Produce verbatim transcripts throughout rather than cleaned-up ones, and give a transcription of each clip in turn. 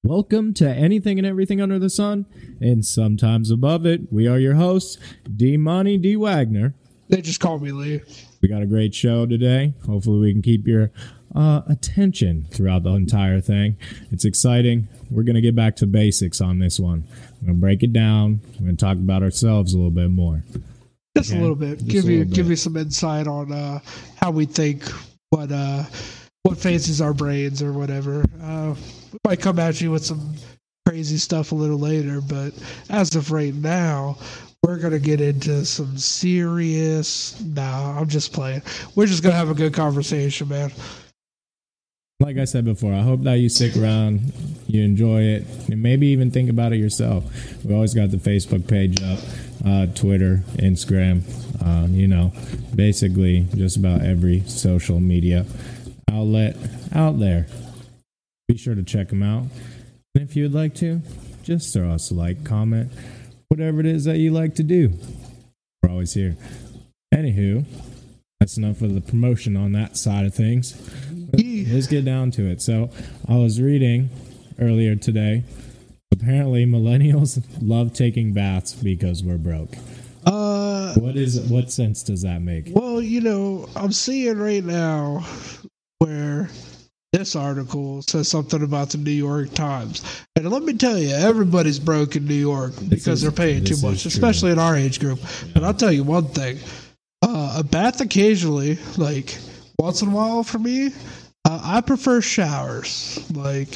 Welcome to Anything and Everything Under the Sun, and sometimes above it. We are your hosts, D. Monty D. Wagner. They just call me Lee. We got a great show today. Hopefully we can keep your uh, attention throughout the entire thing. It's exciting. We're going to get back to basics on this one. We're going to break it down. We're going to talk about ourselves a little bit more. Just okay? a little bit. Just give you give bit. you some insight on uh, how we think, what uh, what fancies our brains or whatever. Uh, we might come at you with some crazy stuff a little later, but as of right now, we're going to get into some serious... Nah, I'm just playing. We're just going to have a good conversation, man. Like I said before, I hope that you stick around, you enjoy it, and maybe even think about it yourself. We always got the Facebook page up, uh, Twitter, Instagram, um, you know, basically just about every social media outlet out there. Be sure to check them out. And if you'd like to, just throw us a like, comment, whatever it is that you like to do. We're always here. Anywho, that's enough of the promotion on that side of things. Let's get down to it. So I was reading earlier today. Apparently, millennials love taking baths because we're broke. Uh, what is what sense does that make? Well, you know, I'm seeing right now where this article says something about the New York Times. And let me tell you, everybody's broke in New York because is, they're paying too much, especially in our age group. Yeah. But I'll tell you one thing. Uh, a bath occasionally, like once in a while for me, uh, I prefer showers. Like,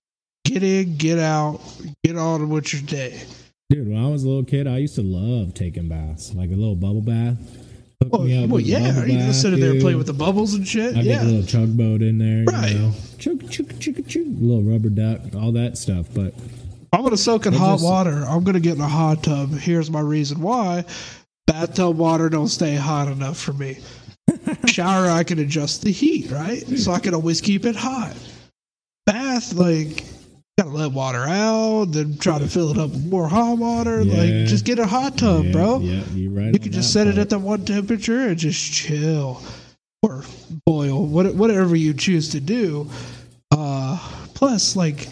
get in, get out, get on with your day. Dude, when I was a little kid, I used to love taking baths, like a little bubble bath. Oh, well, yeah, you just sit there and play with the bubbles and shit. I'd yeah, get a little tugboat in there, right? You know? Chug, chug, chug, chug, little rubber duck, all that stuff. But I'm gonna soak in hot just, water. I'm gonna get in a hot tub. Here's my reason why: bathtub water don't stay hot enough for me. Shower, I can adjust the heat, right? So I can always keep it hot. Bath, like, gotta let water out, then try to fill it up with more hot water. Yeah. Like, just get a hot tub, yeah, bro. Yeah, you're right. You can just set part. it at that one temperature and just chill or boil, whatever you choose to do. Uh, plus, like,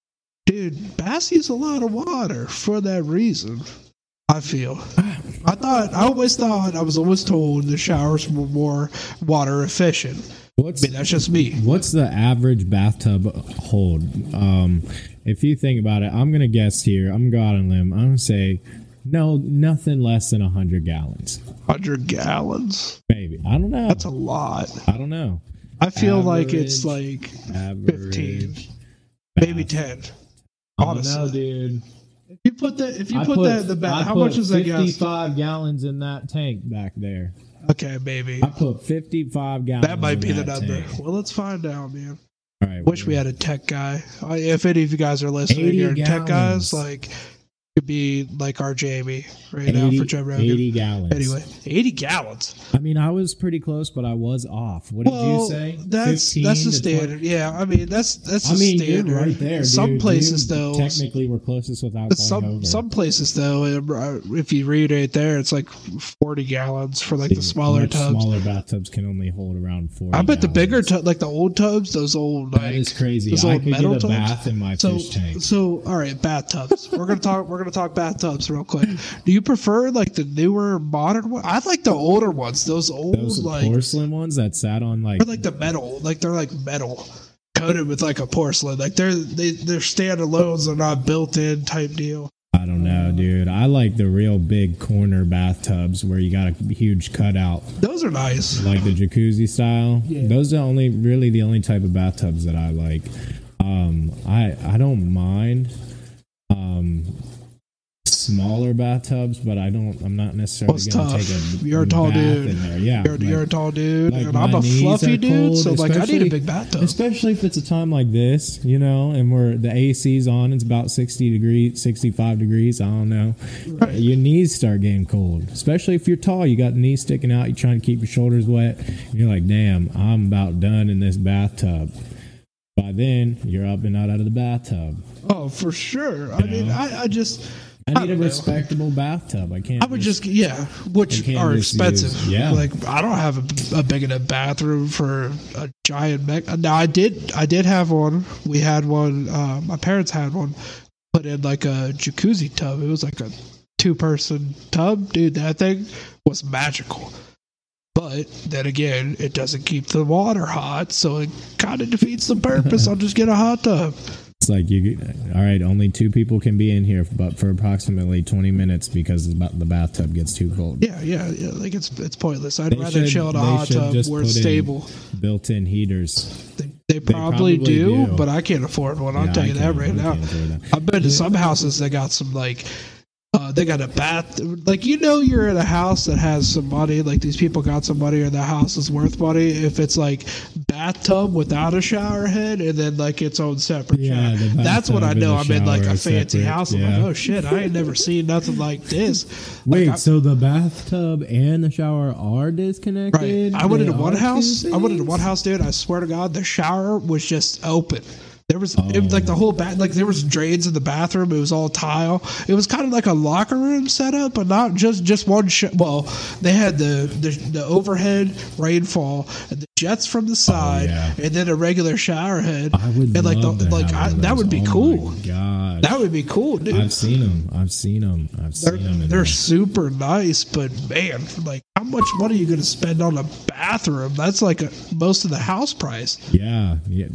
dude, baths use a lot of water for that reason. I feel. I thought, I always thought, I was always told the showers were more water efficient. What's, I mean, that's just me. What's the average bathtub hold? Um, if you think about it, I'm going to guess here. I'm going to go out on a limb. I'm going to say, no, nothing less than one hundred gallons. one hundred gallons? Maybe. I don't know. That's a lot. I don't know. I feel average, like it's like fifteen. Maybe ten. Honestly. I don't know, dude. If you put that, if you put, put that in the bath, how much is that gas? fifty-five gallons in that tank back there. Okay, maybe. I put fifty-five gallons. That might be the number. Tank. Well, let's find out, man. All right. Wish we had a tech guy. If any of you guys are listening, you're tech guys, like, could be like our Jamie right eighty, now for Joe Rogan. eighty gallons. Anyway, eighty gallons. I mean, I was pretty close, but I was off. What well, did you say? That's that's the standard. twenty? Yeah, I mean that's that's I the mean, standard. You're right there. Some dude. places you though, technically we're closest without some going over. some places though, if you read right there, it's like forty gallons for like See, the smaller tubs. Smaller bathtubs can only hold around forty. I bet gallons. the bigger tub, like the old tubs, those old like that is crazy. Those I old could metal get a tubs. bath in my so, fish tank. So all right, bathtubs. we're gonna talk. We're gonna talk bathtubs real quick. Do you prefer like the newer modern one? I like the older ones. Those old Those like porcelain ones that sat on like they're like the metal, like they're like metal coated with like a porcelain. Like they're they they're standalones. They're not built in type deal. I don't know, dude. I like the real big corner bathtubs where you got a huge cutout. Those are nice, like the jacuzzi style. Yeah. Those are only really the only type of bathtubs that I like. Um, I I don't mind. Um. Smaller bathtubs, but I don't. I'm not necessarily going to take a. You're a tall bath dude. In there. Yeah, you're, like, you're a tall dude, like and I'm a fluffy dude, cold, so like I need a big bathtub. Especially if it's a time like this, you know, and where the A C's on, it's about sixty degrees, sixty-five degrees. I don't know. Right. Your knees start getting cold, especially if you're tall. You got the knees sticking out. You're trying to keep your shoulders wet. And you're like, damn, I'm about done in this bathtub. By then, you're up and out, out of the bathtub. Oh, for sure. I you mean, know? I, I just. I I need a don't know. respectable bathtub. I can't. I would just, yeah, which You can't are just expensive. use- yeah. Like I don't have a, a big enough bathroom for a giant mech. Now I did, I did have one. We had one. Uh, my parents had one. Put in like a jacuzzi tub. It was like a two-person tub, dude. That thing was magical. But then again, it doesn't keep the water hot, so it kind of defeats the purpose. I'll just get a hot tub. It's like you. All right, only two people can be in here, but for approximately twenty minutes because the bathtub gets too cold. Yeah, yeah, yeah. Like it's it's pointless. I'd They rather should- chill in a they hot should tub just where it's put in stable. Built-in heaters. They, they, probably, probably do, do. but I can't afford one. I'll Yeah, tell I you that can't- right I now. can't afford that. I've been to some houses that got some like, uh, they got a bath. Like you know, you're in a house that has some money. Like these people got some money, or the house is worth money. If it's like bathtub without a shower head, and then like its own separate Yeah, shower. the That's when I bathtub and know the I'm in like shower a are fancy separate, house. I'm yeah. like, oh shit, I ain't never seen nothing like this. Wait, Like, I- so the bathtub and the shower are disconnected? Right. I went They into one are house. two I went into things? one house, dude. I swear to God, the shower was just open. There was it was Oh. like the whole bath, like there was drains in the bathroom. It was all tile. It was kind of like a locker room setup, but not just just one. Sh- well, they had the, the the overhead rainfall and the jets from the side, Oh, yeah. and then a regular shower head. I would and like love the, to like have I, one of that those. would be Oh cool. my God, That would be cool, dude. I've seen them. I've seen them. I've They're, seen them. in they're there. super nice, but man, like how much money are you going to spend on a bathroom? That's like a, most of the house price. Yeah, yeah.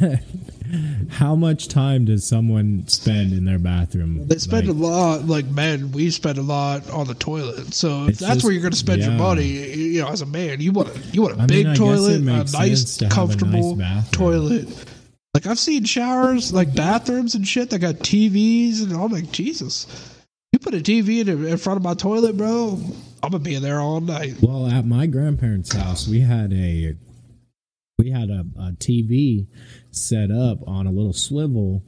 How much time does someone spend in their bathroom? They spend Like, a lot, like men, we spend a lot on the toilet. So if It's that's just- where you're going to spend your yeah. money, you know, as a man, you want a you want a I mean, big I guess toilet, it a makes sense nice, to have a comfortable nice bathroom. toilet. Like I've seen showers, like bathrooms and shit that got T Vs, and I'm like, Jesus, you put a T V in, in front of my toilet, bro, I'm gonna be in there all night. Well, at my grandparents' house, we had a we had a, a T V set up on a little swivel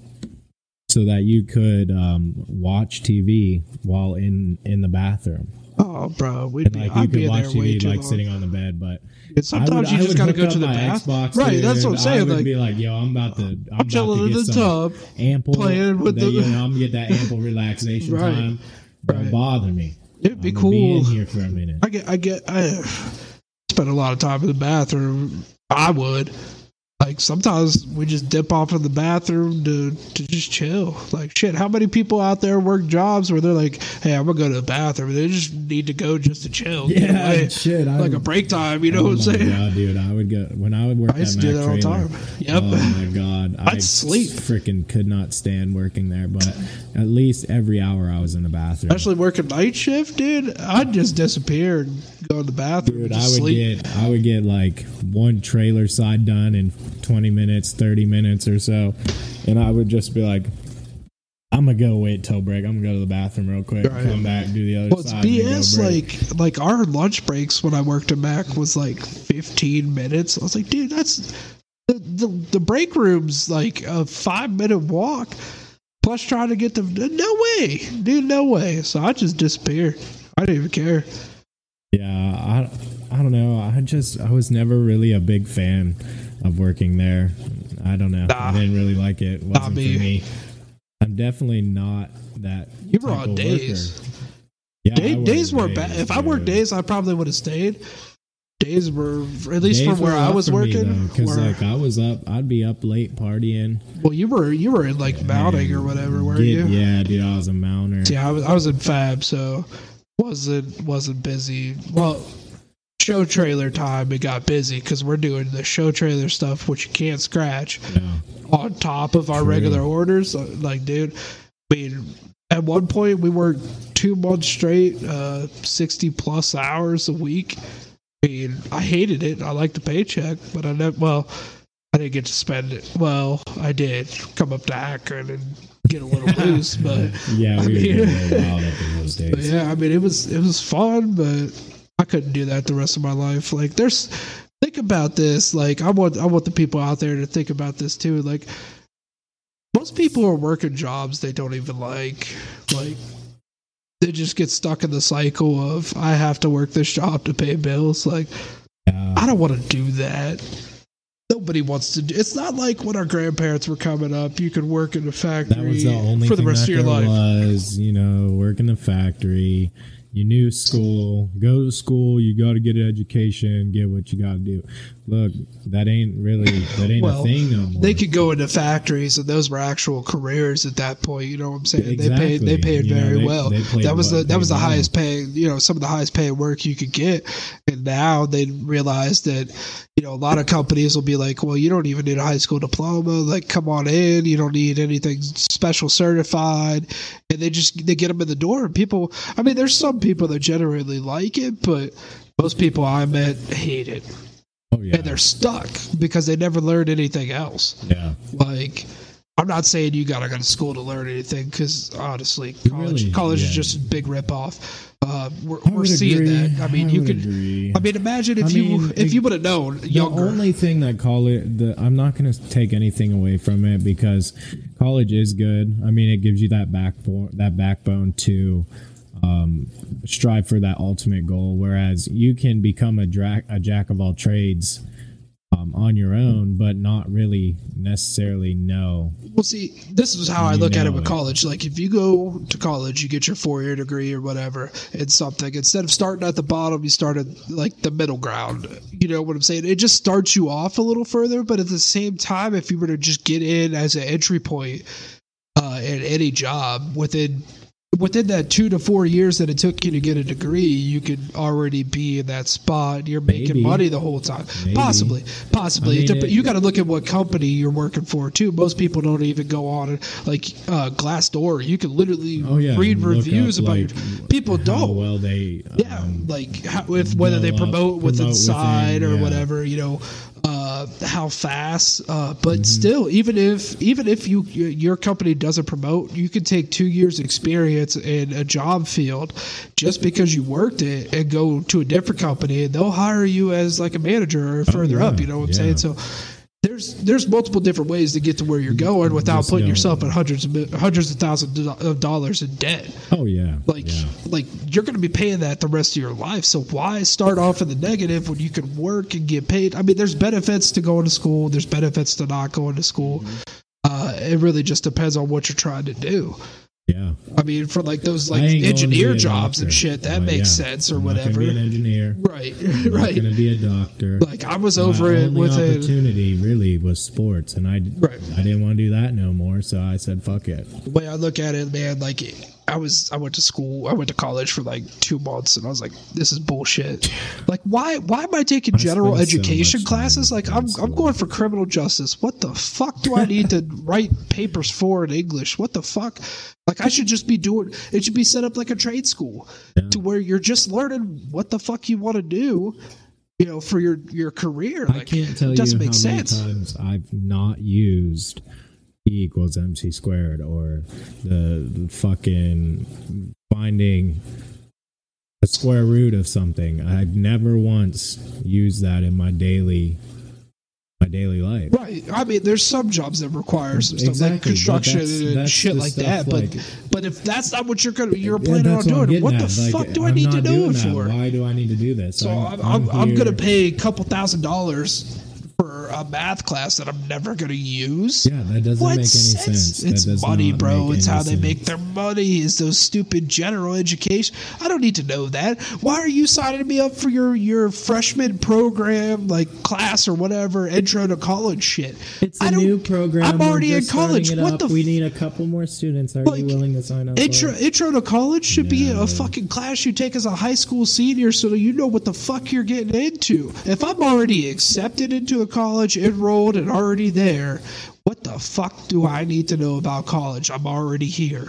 so that you could um, watch T V while in in the bathroom. Oh, bro, we'd And be, like you I'd be could in there watch way T V too like long. sitting on the bed, but And sometimes I would, you I just would gotta hook go up to the my bath. Xbox, Right, dude, that's what I'm and saying. I would Like, be like, yo, I'm about to, I'm, I'm about chilling to in get the some tub, ample, playing with that, the- you know, I'm gonna get that ample relaxation Right. time. Don't Right. bother me. It'd be I'm gonna cool. Be in here for a minute. I get, I get, I spend a lot of time in the bathroom. I would. Like sometimes we just dip off in the bathroom to to just chill. Like shit, how many people out there work jobs where they're like, "Hey, I'm gonna go to the bathroom." They just need to go just to chill. get Yeah, away. shit. I, Like a break time. You know oh what I'm my saying? God, dude, I would go when I would work I used at to do Mac that all the Trailer. time. Yep. Oh my God, I I'd sleep. Freaking could not stand working there, but at least every hour I was in the bathroom. Especially working night shift, dude. I'd just disappear and go to the bathroom Dude, and I just would sleep. get I would get like one trailer side done in twenty minutes, thirty minutes or so, and I would just be like, "I'm gonna go wait till break. I'm gonna go to the bathroom real quick, Right. come back, do the other Well, it's side." B and then go S. break." Like, like our lunch breaks when I worked at Mac was like fifteen minutes. I was like, dude, that's the the, the break room's like a five minute walk. Plus, trying to get the no way, dude, no way. So I just disappeared. I didn't even care. Yeah, I I don't know. I just I was never really a big fan of working there. I don't know. Nah. I didn't really like it. It Not wasn't me. for me. I'm definitely not that. You were type on of days. worker. Yeah, Day, I worked days were bad. If I worked dude. days, I probably would have stayed. Days were, at least Days from where were I rough was for me, working. because were- like I was up, I'd be up late partying. well, you were you were in like mounting and or whatever, weren't get- you? Yeah, dude, I was a mounter. Yeah, I was, I was in Fab, so wasn't wasn't busy. Well, show trailer time, it got busy because we're doing the show trailer stuff, which you can't scratch Yeah. on top of our True. regular orders. So, like, dude, I mean, at one point we worked two months straight, uh, sixty plus hours a week. I mean, I hated it. I liked the paycheck, but I never. Well, I didn't get to spend it. Well, I did come up to Akron and get a little loose, but. Yeah, I we were mean- getting a little wild up in those But days. yeah, I mean, it was it was fun, but I couldn't do that the rest of my life. Like, there's think about this. Like, I want I want the people out there to think about this too. Like, most people are working jobs they don't even like. Like, they just get stuck in the cycle of I have to work this job to pay bills. Like, Yeah. I don't want to do that. No nobody wants to do. It's not like when our grandparents were coming up, you could work in a factory That was the only for the thing rest that of your there life. was, you know, work in the factory. You knew school. Go to school. You got to get an education. Get what you got to do. Look, that ain't really that ain't Well, a thing no more. they could go into factories, and those were actual careers at that point. You know what I'm saying? Exactly. They paid. They paid You know, very they- well. they played that was well- the that was the paid well. highest paying. You know, some of the highest paying work you could get. And now they realize that, you know, a lot of companies will be like, well, you don't even need a high school diploma. Like, come on in. You don't need anything special certified. And they just they get them in the door. And people, I mean, there's some people that generally like it, but most people I met hate it. Oh yeah. And they're stuck because they never learned anything else. Yeah. Like, I'm not saying you gotta go to school to learn anything, because honestly, college Really, college is yeah. just a big ripoff. Uh, we're I we're would seeing agree. that. I mean, you would could. agree. I mean, imagine if I you mean, if it- you would have known The younger. only thing that college, the, I'm not going to take anything away from it, because college is good. I mean, it gives you that backbone, that backbone to um, strive for that ultimate goal. Whereas you can become a, dra- a jack of all trades um, on your own, but not really necessarily know. Well, see, this is how I You look at it know with it. college. Like, if you go to college, you get your four-year degree or whatever in something. Instead of starting at the bottom, you start at, like, the middle ground. You know what I'm saying? It just starts you off a little further, but at the same time, if you were to just get in as an entry point uh, at any job within within that two to four years that it took you to get a degree, you could already be in that spot. You're making Maybe. money the whole time. Maybe. Possibly, possibly. I mean, It dep- it- you got to look at what company you're working for too. Most people don't even go on it. Like uh, Glassdoor, you can literally Oh yeah, read look reviews up, about like, your people how don't. well they Yeah, um, like how, with whether they go up, promote with promote inside within, or yeah. whatever, you know, uh, how fast. Uh, but Mm-hmm. still, even if even if you your company doesn't promote, you can take two years experience in a job field just because you worked it and go to a different company, and they'll hire you as like a manager or further yeah, up. You know what I'm yeah. saying? So. There's there's multiple different ways to get to where you're going without Just putting don't. yourself in hundreds of mi- hundreds of thousands of dollars in debt. Oh yeah, Like, yeah. like you're going to be paying that the rest of your life. So why start off in the negative when you can work and get paid? I mean, there's benefits to going to school. There's benefits to not going to school. Mm-hmm. Uh, it really just depends on what you're trying to do. yeah. I mean, for like those like I ain't going to be engineer a jobs and doctor. shit, that Uh, makes yeah. sense or I'm not whatever. gonna be an engineer. Right, I'm not right. going to be a doctor. Like I was over My it only with a opportunity really was sports, and I Right. I didn't want to do that no more. So I said, "Fuck it." the way I look at it, man. Like I was, I went to school, I went to college for like two months, and I was like, this is bullshit. Like, why, why am I taking I general spent so education much classes? time Like, in I'm, I'm school. going for criminal justice. What the fuck do I need to write papers for in English? What the fuck? Like, I should just be doing. It should be set up like a trade school, Yeah. to where you're just learning what the fuck you want to do. You know, for your your career. Like, I can't tell it you doesn't how make many sense. times I've not used E equals M C squared or the fucking finding the square root of something. I've never once used that in my daily my daily life. Right. I mean, there's some jobs that require some stuff Exactly, like but construction that's- and that's shit the like stuff, that. But like- but if that's not what you're gonna you're Yeah, planning on that's what I'm doing, getting what the at. Like, fuck do I I'm need to not know doing it that. for? Why do I need to do this? So I'm I'm, I'm, here- gonna pay a couple thousand dollars for a math class that I'm never gonna use. Yeah, that doesn't What make any sense? sense. That It's does money, not bro. make It's any how they make sense. their money. Is those stupid general education. I don't need to know that. Why are you signing me up for your your freshman program, like class or whatever, intro to college shit? It's a I don't- new program. I'm We're already in just starting college. it What up. the? We f- need a couple more students. Are Like, you willing to sign up? Intro, for it? intro to college should be No. a fucking class you take as a high school senior so that you know what the fuck you're getting into. If I'm already accepted into a college, enrolled, and already there, what the fuck do I need to know about college? I'm already here.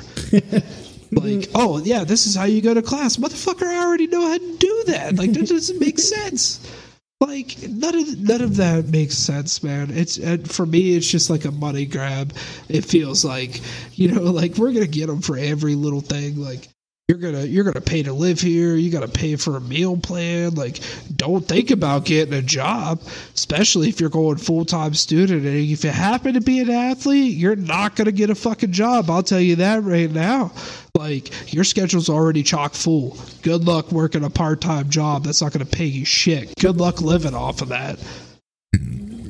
Like, oh, yeah, this is how you go to class. Motherfucker, I already know how to do that. Like, that doesn't make sense. Like, none of none of that makes sense, man. It's and for me, it's just like a money grab. It feels like, you know, like we're gonna get them for every little thing. Like, you're gonna you're gonna pay to live here. You gotta pay for a meal plan. Like, don't think about getting a job, especially if you're going full time student. And if you happen to be an athlete, you're not gonna get a fucking job. I'll tell you that right now. Like, your schedule's already chock full. Good luck working a part time job that's not gonna pay you shit. Good luck living off of that.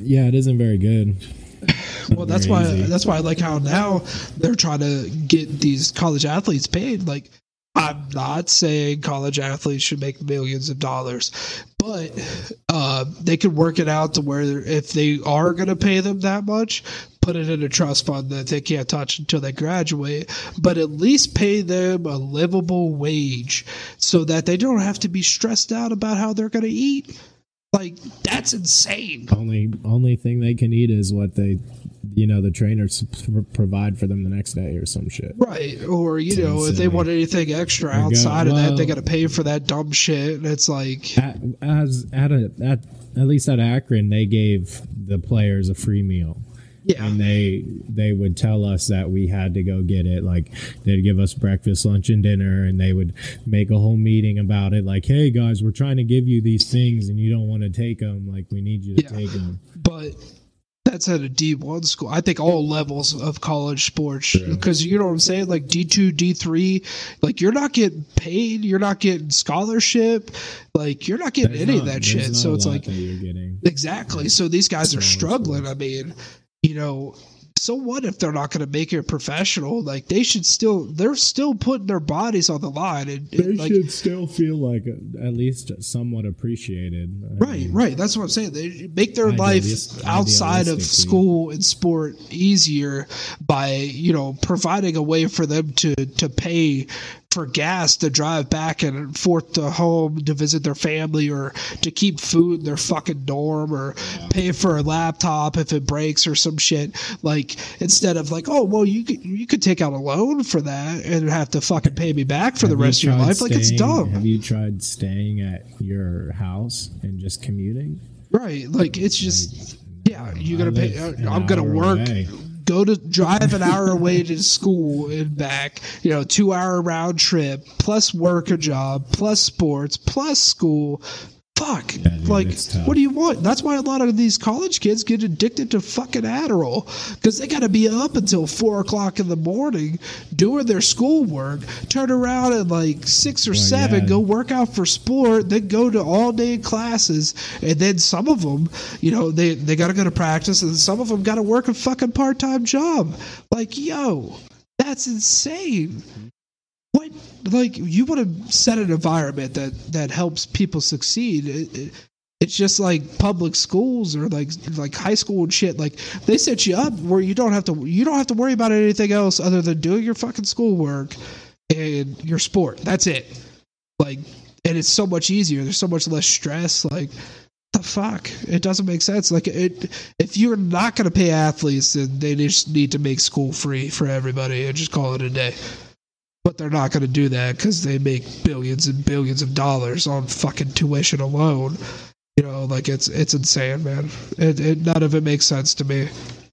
Yeah, it isn't very good. Well, that's why easy. that's why I like how now they're trying to get these college athletes paid. Like, I'm not saying college athletes should make millions of dollars, but uh, they could work it out to where if they are going to pay them that much, put it in a trust fund that they can't touch until they graduate, but at least pay them a livable wage so that they don't have to be stressed out about how they're going to eat. Like, that's insane. Only only thing they can eat is what they, you know, the trainers provide for them the next day or some shit. Right. Or, you it's know, insane. If they want anything extra They're outside go, well, of that, they got to pay for that dumb shit. And it's like... At, as, at, a, at, at least at Akron, they gave the players a free meal. Yeah. And they they would tell us that we had to go get it. Like, they'd give us breakfast, lunch, and dinner, and they would make a whole meeting about it. Like, hey, guys, we're trying to give you these things, and you don't want to take them. Like, we need you to yeah. take them. But that's at a D one school. I think all levels of college sports. Because, sure. you know what I'm saying? Like, D two, D three, like, you're not getting paid. You're not getting scholarship. Like, you're not getting there's any not, of that shit. So it's like... That you're getting. Exactly. So these guys are struggling. I mean... You know, so what if they're not going to make it professional? Like, they should still, they're still putting their bodies on the line. And, they and like, should still feel like a, at least somewhat appreciated. I right, mean, right. That's what I'm saying. They make their life outside of school and sport easier by, you know, providing a way for them to, to pay for gas to drive back and forth to home to visit their family, or to keep food in their fucking dorm, or yeah. pay for a laptop if it breaks or some shit. Like, instead of like, oh, well, you could, you could take out a loan for that and have to fucking pay me back for have the rest of your life. Staying, like, it's dumb. Have you tried staying at your house and just commuting? Right. Like, it's just, like, yeah, you gotta pay. I'm gonna work. Away. Go to drive an hour away to school and back, you know, two hour round trip, plus work a job, plus sports, plus school. Fuck. Yeah, dude, like, what do you want? That's why a lot of these college kids get addicted to fucking Adderall, because they got to be up until four o'clock in the morning doing their schoolwork, turn around at like six or well, seven, yeah. go work out for sport, then go to all day classes. And then some of them, you know, they, they got to go to practice, and some of them got to work a fucking part-time job. Like, yo, that's insane. What, like, you want to set an environment that, that helps people succeed. It, it, it's just like public schools or like like high school and shit. Like, they set you up where you don't have to you don't have to worry about anything else other than doing your fucking schoolwork and your sport. That's it. Like, and it's so much easier. There's so much less stress. Like, the fuck? It doesn't make sense. Like, it, if you're not going to pay athletes, then they just need to make school free for everybody and just call it a day. But they're not going to do that because they make billions and billions of dollars on fucking tuition alone. You know, like, it's it's insane, man. It, it none of it makes sense to me.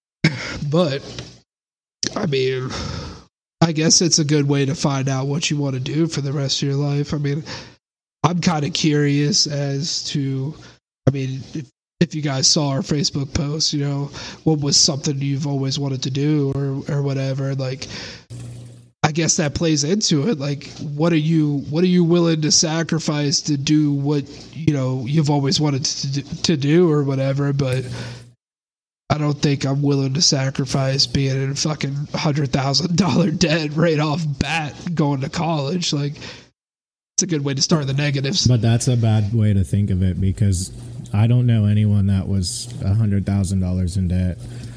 But, I mean, I guess it's a good way to find out what you want to do for the rest of your life. I mean, I'm kind of curious as to, I mean, if, if you guys saw our Facebook post, you know, what was something you've always wanted to do or or whatever, like, I guess that plays into it. Like, what are you, what are you willing to sacrifice to do what, you know, you've always wanted to do, to do or whatever. But I don't think I'm willing to sacrifice being in fucking hundred thousand dollar debt right off bat going to college. Like, it's a good way to start the negatives. But that's a bad way to think of it, because I don't know anyone that was a hundred thousand dollars in debt.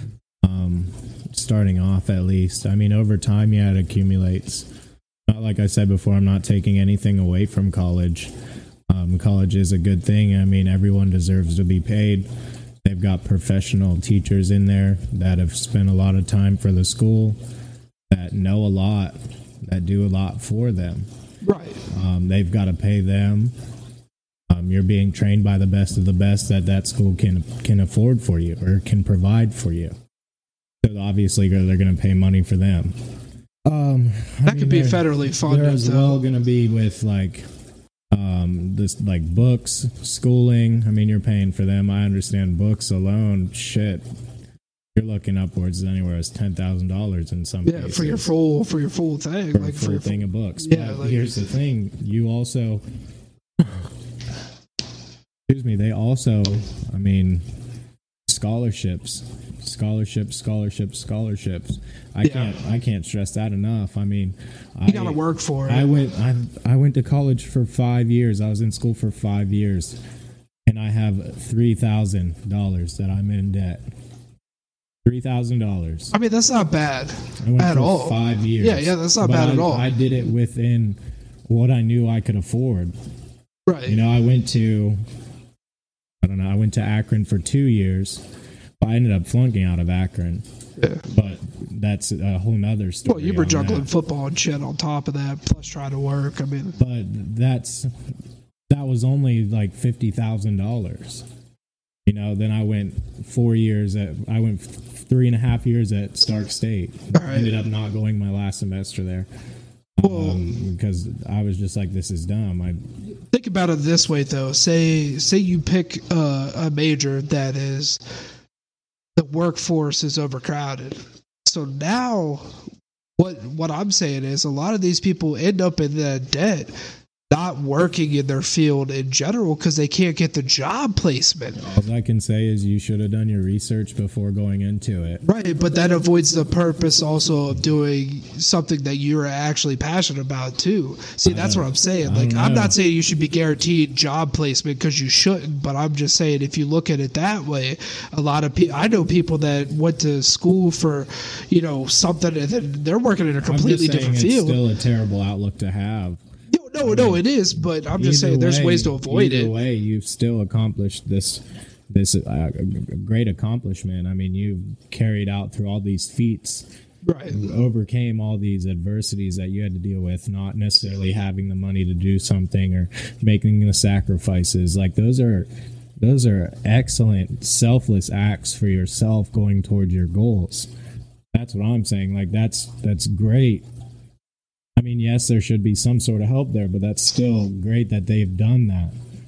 Um, starting off, at least. I mean, over time, yeah, it accumulates. Not like I said before, I'm not taking anything away from college. Um, college is a good thing. I mean, everyone deserves to be paid. They've got professional teachers in there that have spent a lot of time for the school, that know a lot, that do a lot for them. Right. Um, they've got to pay them. Um, you're being trained by the best of the best that that school can can afford for you or can provide for you. So obviously they're going to pay money for them. Um, that I mean, could be federally funded. They're as well going to be with like um, this, like books, schooling. I mean, you're paying for them. I understand books alone. Shit, you're looking upwards anywhere as ten thousand dollars in some yeah, cases. for your full for your full thing, for like a full for your thing full, of books. Yeah, but like, here's the thing: you also, excuse me, they also, I mean, scholarships, scholarships, scholarships, scholarships. I Yeah. can't I can't stress that enough. I mean, You I gotta work for it. I went I I went to college for five years. I was in school for five years, and I have three thousand dollars that I'm in debt. Three thousand dollars. I mean, that's not bad I went at for all. five years. Yeah, yeah, that's not But bad I, at all. I did it within what I knew I could afford. Right. You know, I went to, I don't know, I went to Akron for two years. But I ended up flunking out of Akron. Yeah. But that's a whole nother story. Well, you were on juggling that. football and shit on top of that, plus trying to work. I mean, But that's, that was only like fifty thousand dollars. You know, then I went four years at, I went three and a half years at Stark State. All right. Ended up not going my last semester there. Well- Um, because I was just like, this is dumb. I think about it this way, though. Say, say you pick uh, a major that is the workforce is overcrowded. So now, what what I'm saying is, a lot of these people end up in that debt, not working in their field in general because they can't get the job placement. all I can say is you should have done your research before going into it. Right, but that avoids the purpose also of doing something that you're actually passionate about too. See, that's what I'm saying. I Like, don't I'm know. not saying you should be guaranteed job placement because you shouldn't, but I'm just saying if you look at it that way, a lot of people, I know people that went to school for, you know, something and then they're working in a completely I'm just saying different it's field. still a terrible outlook to have. No, no, no, it is, but I'm just Either saying there's way- ways to avoid either it. way, you've still accomplished this this uh, great accomplishment. I mean, you carried out through all these feats, Right. overcame all these adversities that you had to deal with, not necessarily having the money to do something or making the sacrifices. Like those are those are excellent, selfless acts for yourself going towards your goals. That's what I'm saying. Like that's that's great. I mean, yes, there should be some sort of help there, but that's still great that they've done that.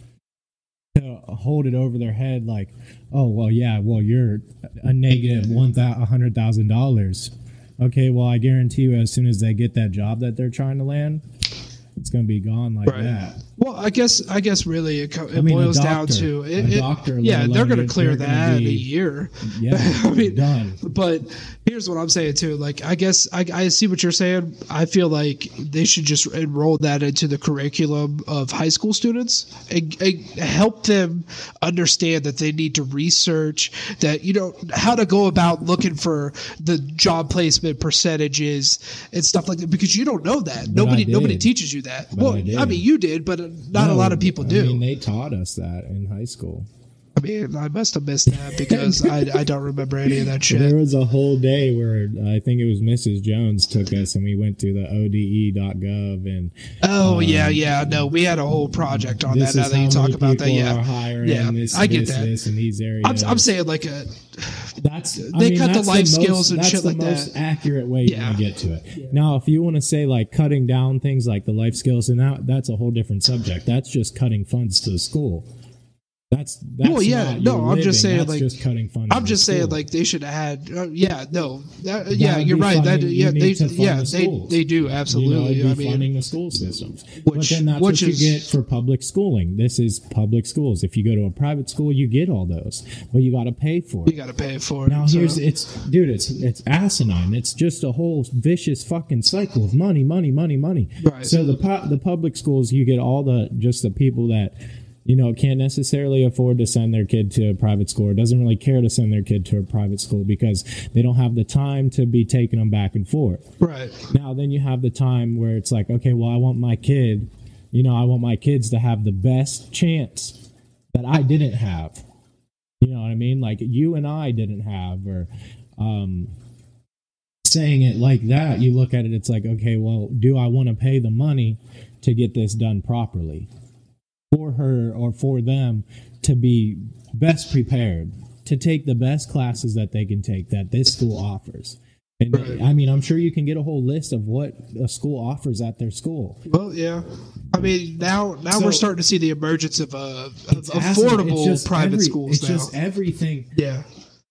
To hold it over their head like, oh, well, yeah, well, you're a negative one hundred thousand dollars. Okay, well, I guarantee you as soon as they get that job that they're trying to land, it's going to be gone like Right. that. Well, I guess I guess really it, co- it I mean, a boils down doctor- to a it, it- doctor, yeah, let they're alone going to you're- clear they're gonna that in a be- year. Yeah, I mean, done. But here's what I'm saying too. Like, I guess I, I see what you're saying. I feel like they should just enroll that into the curriculum of high school students and, and help them understand that they need to research that, you know, how to go about looking for the job placement percentages and stuff like that, because you don't know that. nobody I nobody did. teaches you that. But well, I I, did. mean, you did, but not a No, lot of people do. I mean, they taught us that in high school. I mean, I must have missed that because I, I don't remember any of that shit. There was a whole day where I think it was Missus Jones took us and we went to the O D E dot gov and Oh um, yeah, yeah. No, we had a whole project on that. this Now is that you how talk many about that, people yeah, are hiring yeah. this, I get this, that. this in these areas. I'm, I'm saying like a that's I they mean, cut the that's life most- skills and that's shit the like most that. accurate way Yeah. you're gonna get to it. Now, if you want to say like cutting down things like the life skills, and that that's a whole different subject. That's just cutting funds to the school. That's that's Well, yeah, not no, your I'm just living. saying, That's like, just cutting funds. I'm to just the saying school. like they should have had. Uh, yeah, no, that, That yeah, would you're be right. That funding- yeah, you they need to fund yeah the they schools. they do You know, absolutely. it'd I be mean, funding the school systems. Which- but then that's which what is- you get for public schooling. This is public schools. If you go to a private school, you get all those, but you got to pay for you it. got to pay for it. Now so. here's it's dude, it's it's asinine. It's just a whole vicious fucking cycle of money, money, money, money. Right. So the pu- the public schools, you get all the just the people that you know can't necessarily afford to send their kid to a private school or doesn't really care to send their kid to a private school because they don't have the time to be taking them back and forth. right. Now then you have the time where it's like, okay, well I want my kid, you know, I want my kids to have the best chance that I didn't have. You know what I mean? Like you and I didn't have, or um, saying it like that, you look at it, it's like, okay, well, do I want to pay the money to get this done properly for her or for them to be best prepared to take the best classes that they can take that this school offers? And Right. I mean, I'm sure you can get a whole list of what a school offers at their school. Well, yeah. I mean, now now So- we're starting to see the emergence of, uh, of It's asinine. It's affordable just private every- schools It's now. just everything. yeah.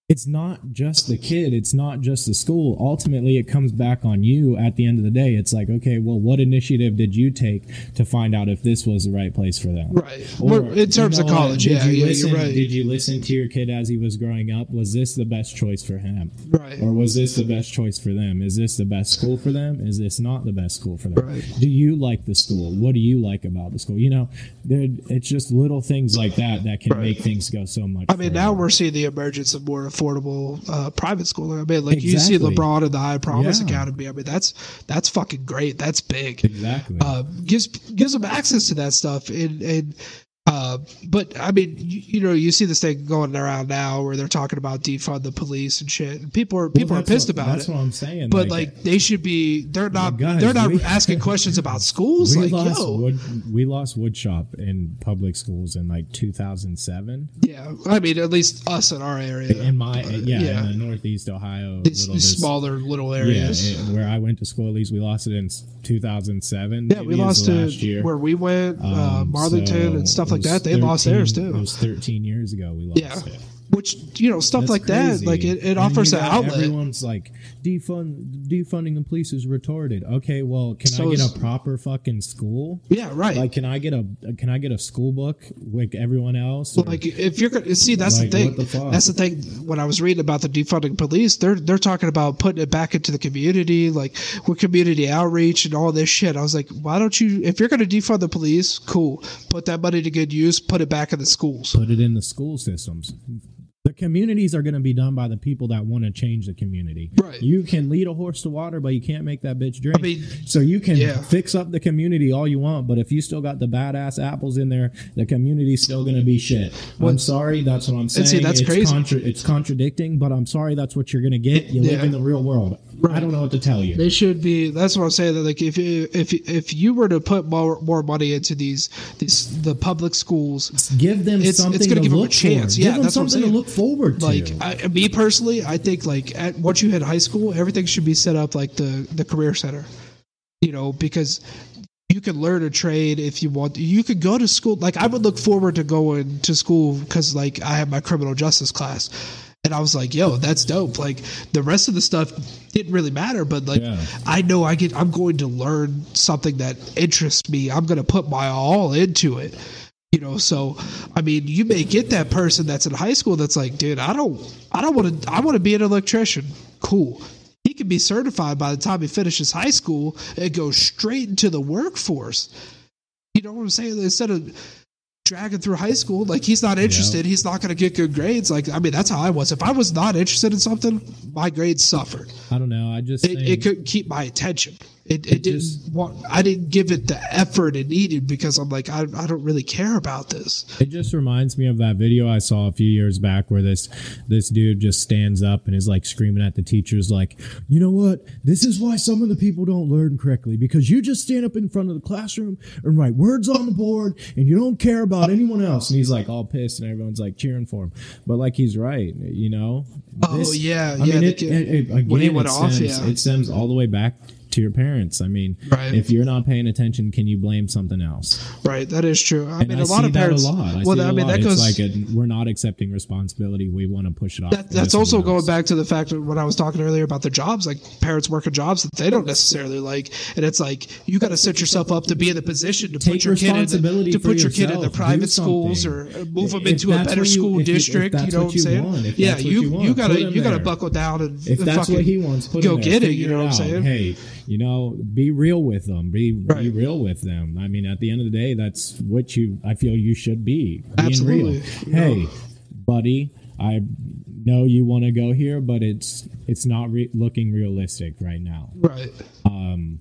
it's not just the kid, it's not just the school. Ultimately, it comes back on you at the end of the day. It's like, okay, well, what initiative did you take to find out if this was the right place for them? Right. Or, in terms you know, of college, did yeah, you yeah listen, you're right. Did you listen to your kid as he was growing up? Was this the best choice for him? Right. Or was this the best choice for them? Is this the best school for them? Is this not the best school for them? Right. Do you like the school? What do you like about the school? You know, it's just little things like that that can right. make things go so much I mean, further. now we're seeing the emergence of more affordable uh, private schooling. I mean, like exactly. you see LeBron and the High Promise yeah. Academy. I mean, that's that's fucking great. That's big. Exactly. Uh, gives gives them access to that stuff. And and uh, but I mean, you, you know, you see this thing going around now where they're talking about defund the police and shit. And people are people well, are pissed what, about that's it. That's what I'm saying. But like, like they should be. They're not. guys, they're not we, asking questions about schools. We like, lost yo, wood, we lost woodshop in public schools in like two thousand seven. Yeah, I mean, at least us in our area. In my yeah, yeah. in the Northeast Ohio, these, little, these smaller little areas. Yeah, it, where I went to school, at least we lost it in two thousand seven. Yeah, we lost it year. where we went, uh, um, Marlington so and stuff like that. They thirteen, lost theirs too. It was thirteen years ago. We lost yeah. it. Which, you know, stuff That's like crazy. that, like it, it offers an outlet. Everyone's like, defund, defunding the police is retarded. Okay, well, can so I get a proper fucking school? Yeah, right. Like, can I get a can I get a school book like everyone else? Or, like, if you're gonna see, that's like, the thing. What the fuck? That's the thing. When I was reading about the defunding police, they're they're talking about putting it back into the community, like with community outreach and all this shit. I was like, why don't you? If you're gonna defund the police, cool. Put that money to good use. Put it back in the schools. Put it in the school systems. The communities are going to be done by the people that want to change the community. Right. You can lead a horse to water, but you can't make that bitch drink. I mean, so you can yeah. fix up the community all you want, but if you still got the badass apples in there, the community's still going to be shit. Well, I'm sorry, that's what I'm saying. See, that's it's crazy. Contra- it's contradicting, but I'm sorry, that's what you're going to get. You yeah. live in the real world. Right. I don't know what to tell you. They should be. That's what I'm saying. That like if if if you were to put more more money into these these the public schools, give them it's, something it's gonna to give look them a chance. for. Yeah, give them that's something what I'm to look forward to. Like I, me personally, I think like at once you hit high school, everything should be set up like the the career center. You know, because you can learn a trade if you want. You could go to school. Like I would look forward to going to school because like I have my criminal justice class. And I was like, yo, that's dope. Like the rest of the stuff didn't really matter, but like yeah. I know I get I'm going to learn something that interests me. I'm going to put my all into it. You know, so I mean, you may get that person that's in high school that's like, dude, I don't I don't want to I want to be an electrician. Cool. He can be certified by the time he finishes high school and go straight into the workforce. You know what I'm saying? Instead of dragging through high school, like he's not interested, yeah. he's not going to get good grades. Like I mean, that's how I was. If I was not interested in something, my grades suffered. I don't know. I just it, it couldn't keep my attention. It, it, it didn't. Just, want, I didn't give it the effort it needed because I'm like, I, I don't really care about this. It just reminds me of that video I saw a few years back where this this dude just stands up and is like screaming at the teachers, like, you know what? This is why some of the people don't learn correctly, because you just stand up in front of the classroom and write words on the board and you don't care about anyone else. And he's like all pissed and everyone's like cheering for him. But like he's right, you know. Oh this, yeah, I yeah. mean, it, it, it, again, when he went it off, stems, yeah, it stems all the way back to your parents. I mean, right. if you're not paying attention, can you blame something else? Right, that is true. I and mean, I a lot see of parents. That a lot. I well, see I a mean, lot. that goes. It's like a, we're not accepting responsibility. We want to push it off. That, that's also else. going back to the fact that when I was talking earlier about the jobs, like parents work at jobs that they don't necessarily like, and it's like you got to set yourself up to be in the position to Take put your kid in the, to put your yourself. kid in the private schools or move them into a better school you, district. You, you know what I'm saying? Yeah, you you, you gotta you gotta buckle down and if that's what he wants, put go him get there, it. You know what I'm saying? Hey, you know, be real with them. Be right. be real with them. I mean, at the end of the day, that's what you. I feel you should be. Being Absolutely. Real. Hey, no. buddy, I know you want to go here, but it's it's not re- looking realistic right now. Right. Um.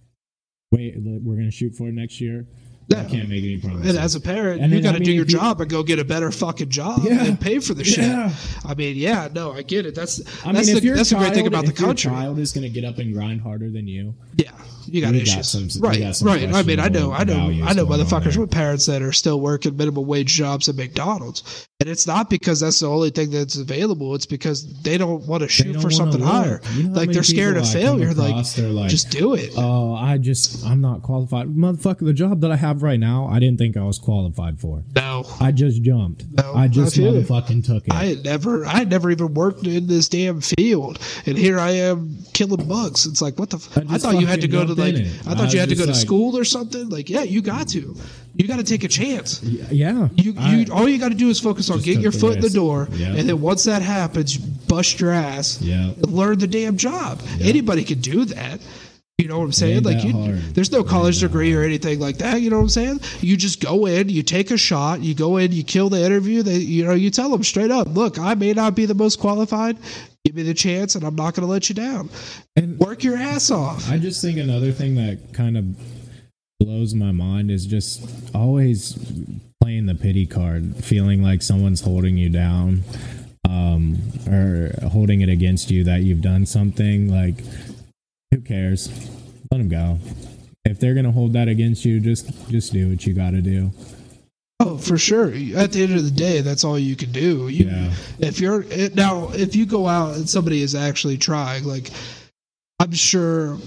Wait, we're gonna shoot for it next year. Yeah. I can't make any promises. And as a parent, and you then, got to I mean, do your you, job and go get a better fucking job yeah, and pay for the yeah. shit. I mean, yeah, no, I get it. That's I that's mean, the, if your that's child, the great thing about the if your country. child is going to get up and grind harder than you, yeah, you got We got issues. some- we right, got some right. I mean, I know, I know, questionable I know values going on motherfuckers there. with parents that are still working minimum wage jobs at McDonald's. And it's not because that's the only thing that's available. It's because they don't want to They shoot don't for wanna something work. higher. You know how Like many they're scared people of I come failure. Like, across, they're like, just do it. Oh, I just, I'm not qualified. Motherfucker, the job that I have right now, I didn't think I was qualified for. no. I just jumped. No, I just I feel it. motherfucking took it. I had never, I had never even worked in this damn field, and here I am killing bugs. It's like, what the? F- I I, just thought you had to fucking go to jumped like, in it. I I thought you was had to go just to like- school or something. Like, yeah, you got to, you got to take a chance. yeah. You, I- you, all you got to do is focus on Just getting took your the foot in the risk. door, Yeah. and then once that happens, you bust your ass, Yeah. and learn the damn job. Yeah. Anybody can do that. You know what I'm saying? ain't Like, that you, hard. there's no It college ain't that degree or hard. anything like that. You know what I'm saying? You just go in, you take a shot, you go in, you kill the interview. They, you know, you tell them straight up, look, I may not be the most qualified. Give me the chance, and I'm not going to let you down. And Work your ass off. I just think another thing that kind of blows my mind is just always playing the pity card, feeling like someone's holding you down, um, or holding it against you that you've done something. Like, who cares? Let them go. If they're gonna hold that against you, just just do what you got to do. Oh, for sure. At the end of the day, that's all you can do. You, Yeah. If you're it, now, if you go out and somebody is actually trying, like, I'm sure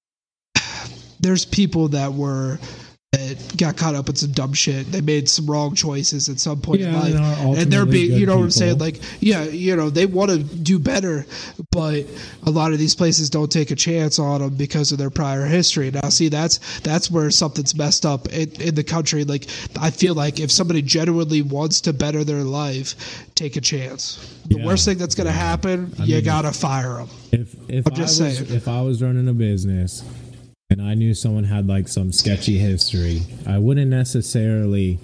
there's people that were that got caught up with some dumb shit. They made some wrong choices at some point Yeah, in life, and are and they're ultimately being, good you know what I'm saying? people. Like, yeah, you know, they want to do better, but a lot of these places don't take a chance on them because of their prior history. Now, see, that's that's where something's messed up in, in the country. Like, I feel like if somebody genuinely wants to better their life, take a chance. The Yeah. worst thing that's going to happen, I you mean, gotta fire them. If if I'm I just was saying. if I was running a business and I knew someone had like some sketchy history, I wouldn't necessarily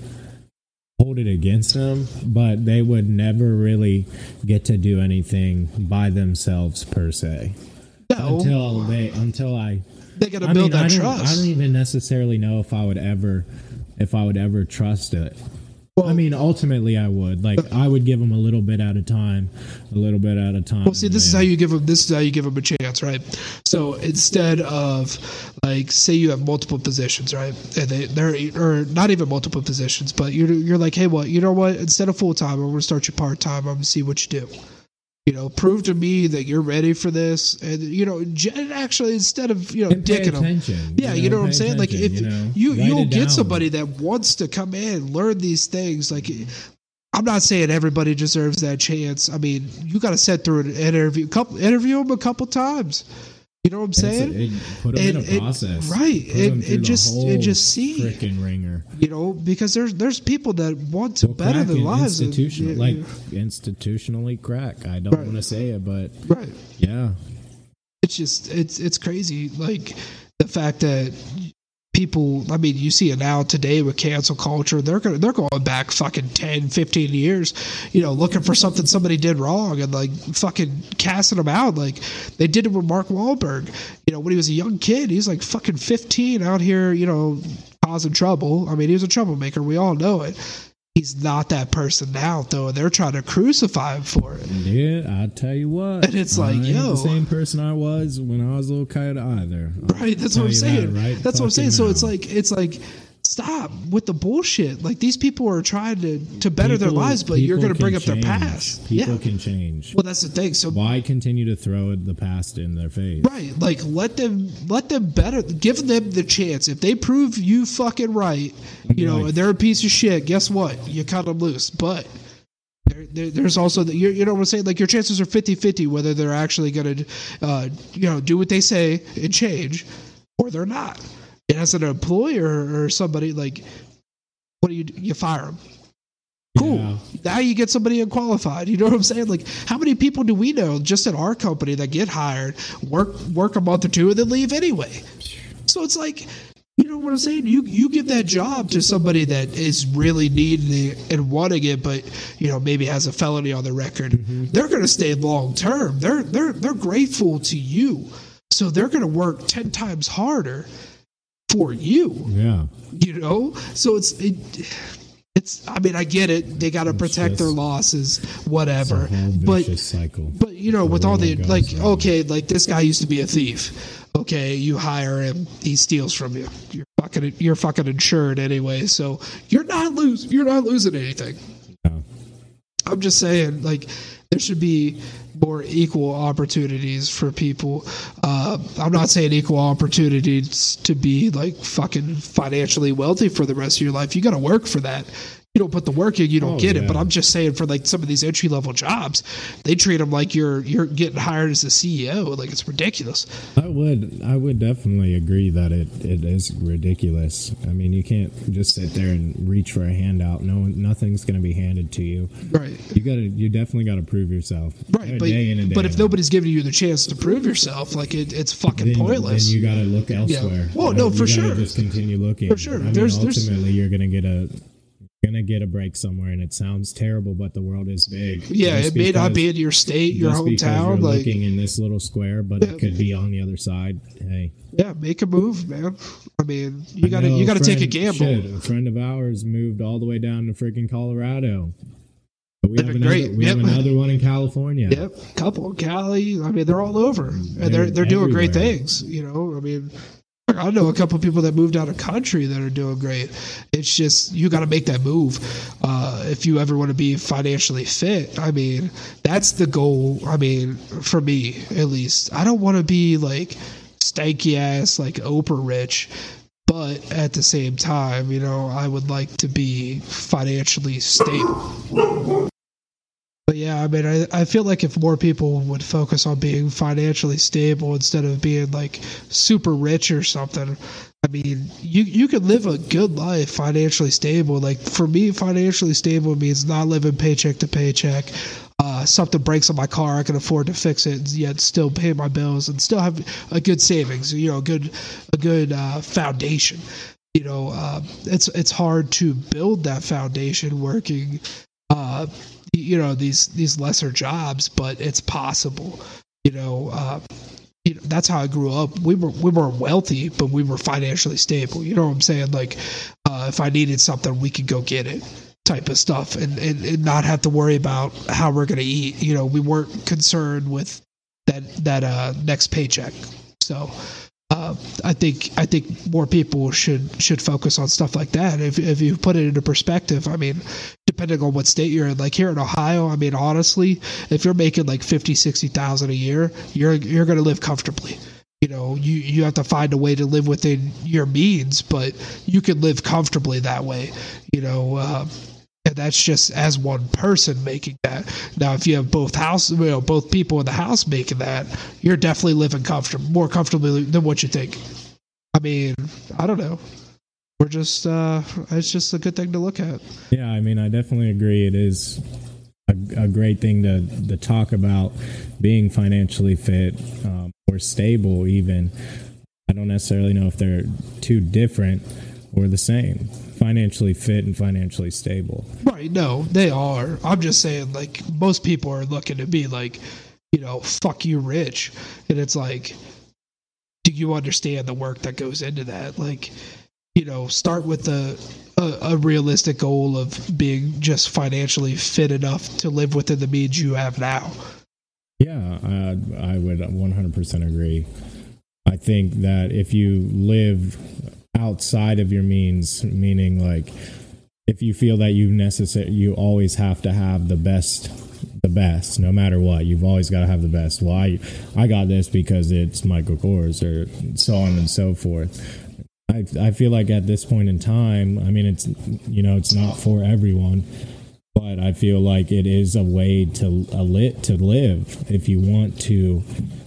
hold it against them, but they would never really get to do anything by themselves per se No, until they until I. they got to I build mean, I that don't, I trust. don't even necessarily know if I would ever if I would ever trust it. Well- I mean, ultimately, I would. Like, I would give them a little bit at a time, a little bit at a time. Well, see, this is and how you give them. This is how you give them a chance, right? So instead of, like, say you have multiple positions, right, and they they're or not even multiple positions, but you're you're like, hey, what, you know what? Instead of full time, I'm going to start you part time. I'm going to see what you do. You know, prove to me that you're ready for this, and you know, ge- actually, instead of you know, And pay dicking them. attention. Yeah, you know, what I'm pay saying? Like, if attention, you know? you Write you'll it get down. somebody that wants to come in, learn these things. Like, I'm not saying everybody deserves that chance. I mean, you got to sit through an interview, couple interview them a couple times. You know what I'm saying? It's a- it- put them in And- a and- process, right? Put 'em And, through and the just whole and just see, freaking ringer. you know, because there's there's people that want to Well, better their cracking lives. and- institutional, yeah, like yeah. institutionally crack. I don't Right. want to say it, but right. yeah, It's just it's it's crazy. Like the fact that people, I mean, you see it now today with cancel culture. They're going they're going back fucking ten, fifteen years, you know, looking for something somebody did wrong and like fucking casting them out. Like they did it with Mark Wahlberg. You know, when he was a young kid, he's like fucking fifteen out here, you know, causing trouble. I mean, he was a troublemaker. We all know it. He's not that person now, though, and they're trying to crucify him for it. yeah. I tell you what, And it's like, I ain't yo. the same person I was when I was a little kid either. Right, that's Tell what I'm you saying. that right That's what I'm saying. fucking So now. it's like it's like stop with the bullshit. Like these people are trying to to better their People- lives, but you're people going to bring can up their change. past. People Yeah. can change. Well, that's the thing. So Why continue to throw the past in their face? right, like let them let them better. Give them the chance. If they prove you fucking right, you know, Right. and they're a piece of shit. Guess what? You cut them loose. But there, there, there's also the, you you know what I'm saying. Like your chances are fifty-fifty whether they're actually going to, uh, you know, do what they say and change, or they're not. And as an employer or somebody, like, what do you do? You fire them. Cool. Yeah. Now you get somebody unqualified. You know what I'm saying? Like, how many people do we know just at our company that get hired, work work a month or two, and then leave anyway? So it's like, you know what I'm saying? You you give that job to somebody that is really needing it and wanting it, but you know maybe has a felony on their record. Mm-hmm. They're going to stay long term. They're they're they're grateful to you, so they're going to work ten times harder for you. Yeah. You know, so it's it, it's. I mean, I get it. They got to It's protect their just- losses, It's a whatever. whole But vicious cycle. but you know, The with all world the goes like, round. okay, like this guy used to be a thief. okay, you hire him, he steals from you. You're fucking you're fucking insured anyway, so you're not lose you're not losing anything. No. I'm just saying, like, there should be more equal opportunities for people. Uh, I'm not saying equal opportunities to be like fucking financially wealthy for the rest of your life. You got to work for that. You don't put the work in, you don't oh, get yeah. it. But I'm just saying, for like some of these entry level jobs, they treat them like you're you're getting hired as a C E O. Like, it's ridiculous. I would I would definitely agree that it, it is ridiculous. I mean, you can't just sit there and reach for a handout. No, nothing's going to be handed to you. Right. You got to you definitely got to prove yourself. Right. But, day in and day but if out. nobody's giving you the chance to prove yourself, like it, it's fucking then, pointless. Then you got to look elsewhere. Yeah. Well, you no, know, for you gotta sure. Just continue looking. For sure. I mean, There's- ultimately, there's- you're going to get a gonna get a break somewhere, and it sounds terrible, but the world is big. Yeah, Just it may not because- be in your state, your just because hometown. you're Like, looking in this little square, but Yeah. it could be on the other side. Hey, yeah, make a move, man. I mean, you I gotta know you gotta a take a friend- gamble. Shit, a friend of ours moved all the way down to freaking Colorado. But we have Living another, great. we Yep. have another one in California. Yep, couple Cali. I mean, they're all over, and they're They're they're doing great everywhere. things. You know, I mean, I know a couple people that moved out of country that are doing great. It's just you got to make that move uh, if you ever want to be financially fit. I mean, that's the goal. I mean, for me at least, I don't want to be like stanky ass like Oprah rich. But at the same time, you know, I would like to be financially stable. But yeah, I mean, I, I feel like if more people would focus on being financially stable instead of being like super rich or something, I mean, you you could live a good life financially stable. Like for me, financially stable means not living paycheck to paycheck. Uh, something breaks on my car, I can afford to fix it, and yet still pay my bills and still have a good savings. You know, a good a good uh, foundation. You know, uh, it's it's hard to build that foundation working. Uh, you know, these these lesser jobs, but it's possible. You know, uh, you know, that's how I grew up. We were we were wealthy, but we were financially stable. You know what I'm saying? Like, uh, if I needed something, we could go get it, type of stuff, and, and, and not have to worry about how we're gonna eat. You know, we weren't concerned with that that uh, next paycheck. So. Uh, I think I think more people should should focus on stuff like that. If if you put it into perspective, I mean, depending on what state you're in, like here in Ohio, I mean, honestly, if you're making like fifty, sixty thousand a year, you're you're going to live comfortably. You know, you you have to find a way to live within your means, but you can live comfortably that way. You know, uh, and that's just as one person making that. Now, if you have both house, you know, both people in the house making that, you're definitely living comfortable, more comfortably than what you think. I mean, I don't know. We're just, uh, it's just a good thing to look at. Yeah, I mean, I definitely agree. It is a, a great thing to, to talk about being financially fit um, or stable even. I don't necessarily know if they're too different or the same. Financially fit and financially stable. Right, no, they are. I'm just saying, like, most people are looking to be like, you know, fuck you rich. And it's like, do you understand the work that goes into that? Like, you know, start with a, a, a realistic goal of being just financially fit enough to live within the means you have now. Yeah, I, I would one hundred percent agree. I think that if you live outside of your means, meaning like if you feel that you necessary you always have to have the best the best no matter what, you've always got to have the best. Well, I, I got this because it's Michael Kors, or so on and so forth. I, I feel like at this point in time, I mean, it's, you know, it's not for everyone, but I feel like it is a way to a lit to live if you want to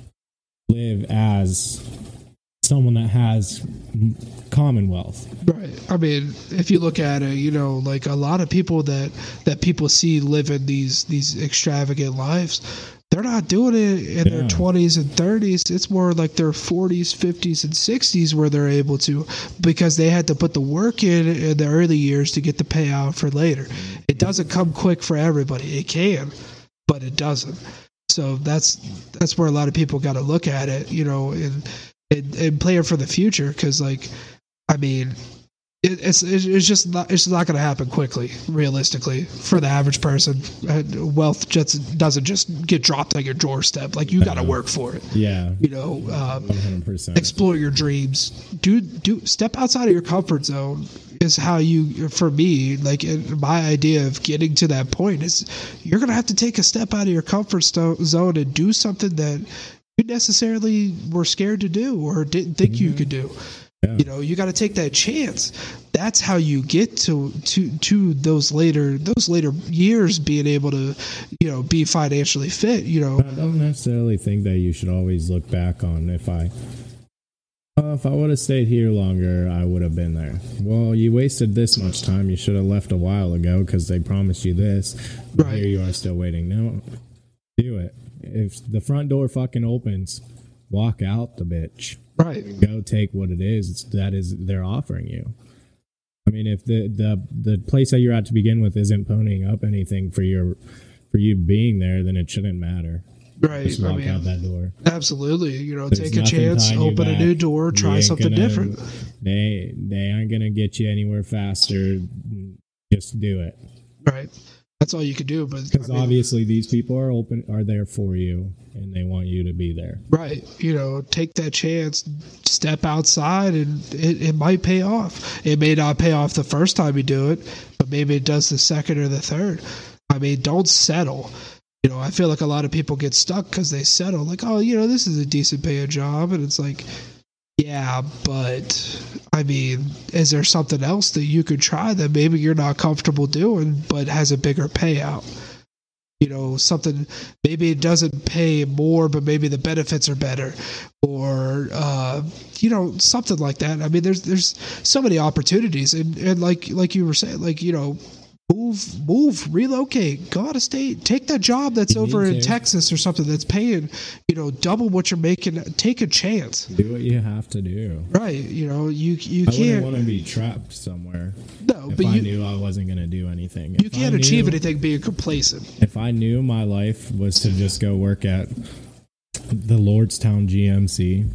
live as someone that has commonwealth. Right. I mean, if you look at it, you know, like a lot of people that that people see living these these extravagant lives, they're not doing it in Yeah. their twenties and thirties. It's more like their forties, fifties, and sixties where they're able to, because they had to put the work in in the early years to get the payout for later. It doesn't come quick for everybody. It can, but it doesn't. So that's that's where a lot of people got to look at it, you know, and and, and plan for the future. Because, like, I mean, it, it's it's just not it's not going to happen quickly. Realistically, for the average person, wealth just doesn't just get dropped on your doorstep. Like you got to work for it. Yeah, you know, um, one hundred percent. Explore your dreams. Do do step outside of your comfort zone. Is how you, for me, like my idea of getting to that point is you're going to have to take a step out of your comfort zone and do something that you necessarily were scared to do or didn't think mm-hmm. you could do. Yeah. You know, you got to take that chance. That's how you get to, to, to those later, those later years being able to, you know, be financially fit, you know. I don't necessarily think that you should always look back on if I, Uh, if I would have stayed here longer, I would have been there. Well, you wasted this much time. You should have left a while ago because they promised you this. Right. Here you are still waiting. No, do it. If the front door fucking opens, walk out the bitch. Right. Go take what it is it's, that is they're offering you. I mean, if the, the the place that you're at to begin with isn't ponying up anything for your for you being there, then it shouldn't matter. Right. Just walk I mean, out that door. Absolutely. You know, There's take a chance, open a new door, try something gonna, different. They they aren't going to get you anywhere faster. Just do it. Right. That's all you can do. But because I mean, obviously these people are open, are there for you, and they want you to be there. Right. You know, take that chance, step outside, and it, it might pay off. It may not pay off the first time you do it, but maybe it does the second or the third. I mean, don't settle. You know, I feel like a lot of people get stuck because they settle. Like, oh, you know, this is a decent paying job. And it's like, yeah, but, I mean, is there something else that you could try that maybe you're not comfortable doing but has a bigger payout? You know, something, maybe it doesn't pay more, but maybe the benefits are better. Or, uh, you know, something like that. I mean, there's there's so many opportunities. And, and like like you were saying, like, you know, Move, move, relocate, go out of state, take that job that's you over in to. Texas or something that's paying, you know, double what you're making. Take a chance. Do what you have to do. Right. You know, you you I can't. wouldn't want to be trapped somewhere. No, if but I you knew I wasn't going to do anything. You If can't I achieve knew, anything being complacent. If I knew my life was to just go work at the Lordstown G M C,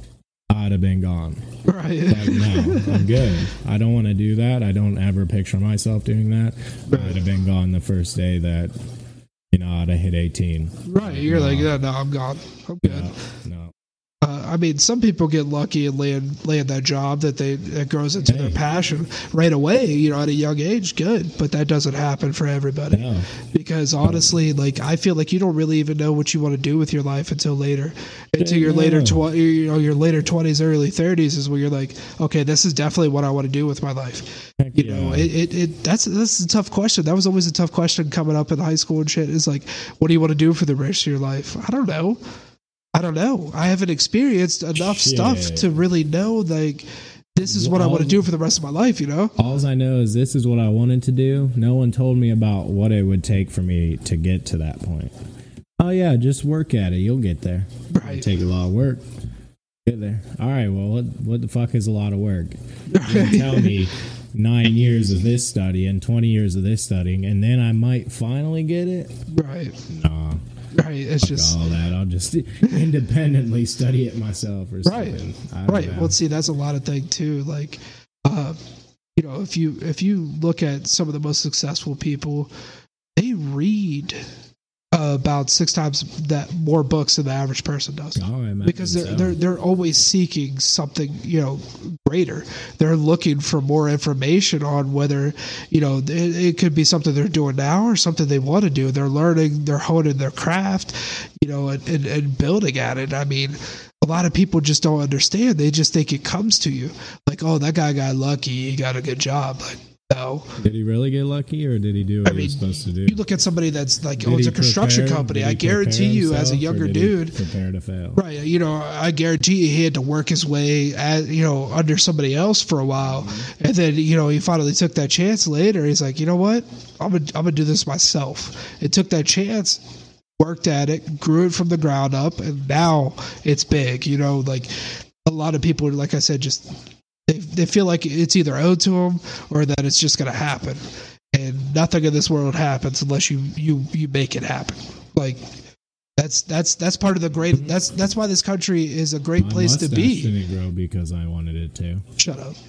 I'd have been gone. Right. Like, no, I'm good. I don't want to do that. I don't ever picture myself doing that. Right. I'd have been gone the first day that, you know, I'd have hit eighteen. Right. Like, You're no. like, yeah, no, I'm gone. I'm good. No. no. Uh, I mean, some people get lucky and land land that job that they that grows into hey. their passion right away. You know, at a young age, good. But that doesn't happen for everybody. No. Because honestly, like I feel like you don't really even know what you want to do with your life until later, until your no. later tw- you know your later twenties, early thirties is where you're like, okay, this is definitely what I want to do with my life. Heck you yeah. know, it, it it that's that's a tough question. That was always a tough question coming up in high school and shit. Is like, what do you want to do for the rest of your life? I don't know. I don't know. I haven't experienced enough Shit. stuff to really know, like, this is what all, I want to do for the rest of my life, you know? All I know is this is what I wanted to do. No one told me about what it would take for me to get to that point. Oh, yeah, just work at it. You'll get there. Right. It'll take a lot of work. Get there. All right, well, what, what the fuck is a lot of work? You can tell me nine years of this study and twenty years of this studying, and then I might finally get it? Right. Nah. Right, it's Fuck just all that. I'll just independently study it myself or something. Right, right. Know. Well, see, that's a lot of thing too. Like, uh, you know, if you if you look at some of the most successful people, they read uh, about six times that more books than the average person does. Oh, because they're so. they're they're always seeking something, you know, greater. They're looking for more information on whether, you know, it, it could be something they're doing now or something they want to do. They're learning, they're honing their craft, you know, and, and, and building at it. I mean, a lot of people just don't understand. They just think it comes to you. Like, oh, that guy got lucky. He got a good job. Like, no. Did he really get lucky, or did he do what I mean, he was supposed to do? You look at somebody that's like, did owns a construction prepare, company. I guarantee you, as a younger dude, prepare to fail. Right? You know, I guarantee you, he had to work his way, at, you know, under somebody else for a while, mm-hmm. and then you know, he finally took that chance later. He's like, you know what? I'm gonna, I'm gonna do this myself. It took that chance. Worked at it, grew it from the ground up, and now it's big. You know, like a lot of people, like I said, just they they feel like it's either owed to them or that it's just going to happen. And nothing in this world happens unless you you you make it happen. Like that's that's that's part of the great. That's that's why this country is a great My place to be. Didn't grow because I wanted it to. Shut up.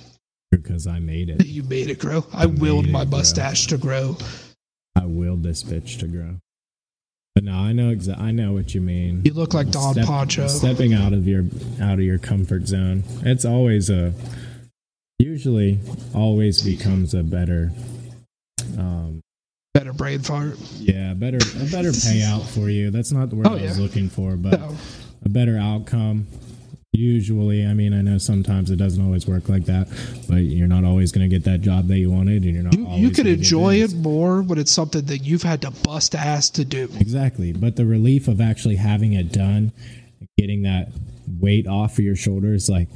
Because I made it. You made it grow. I, I willed my mustache grow. to grow. I willed this bitch to grow. But no, I know exa- I know what you mean. You look like Don Step, Poncho. Stepping out of your out of your comfort zone. It's always a usually always becomes a better um better brain fart. Yeah, better a better payout for you. That's not the word oh, I was yeah. looking for, but no. a better outcome. Usually, I mean, I know sometimes it doesn't always work like that, but you're not always going to get that job that you wanted, and you're not. You, always you can enjoy it more when it's something that you've had to bust ass to do. Exactly, but the relief of actually having it done, getting that weight off of your shoulders, like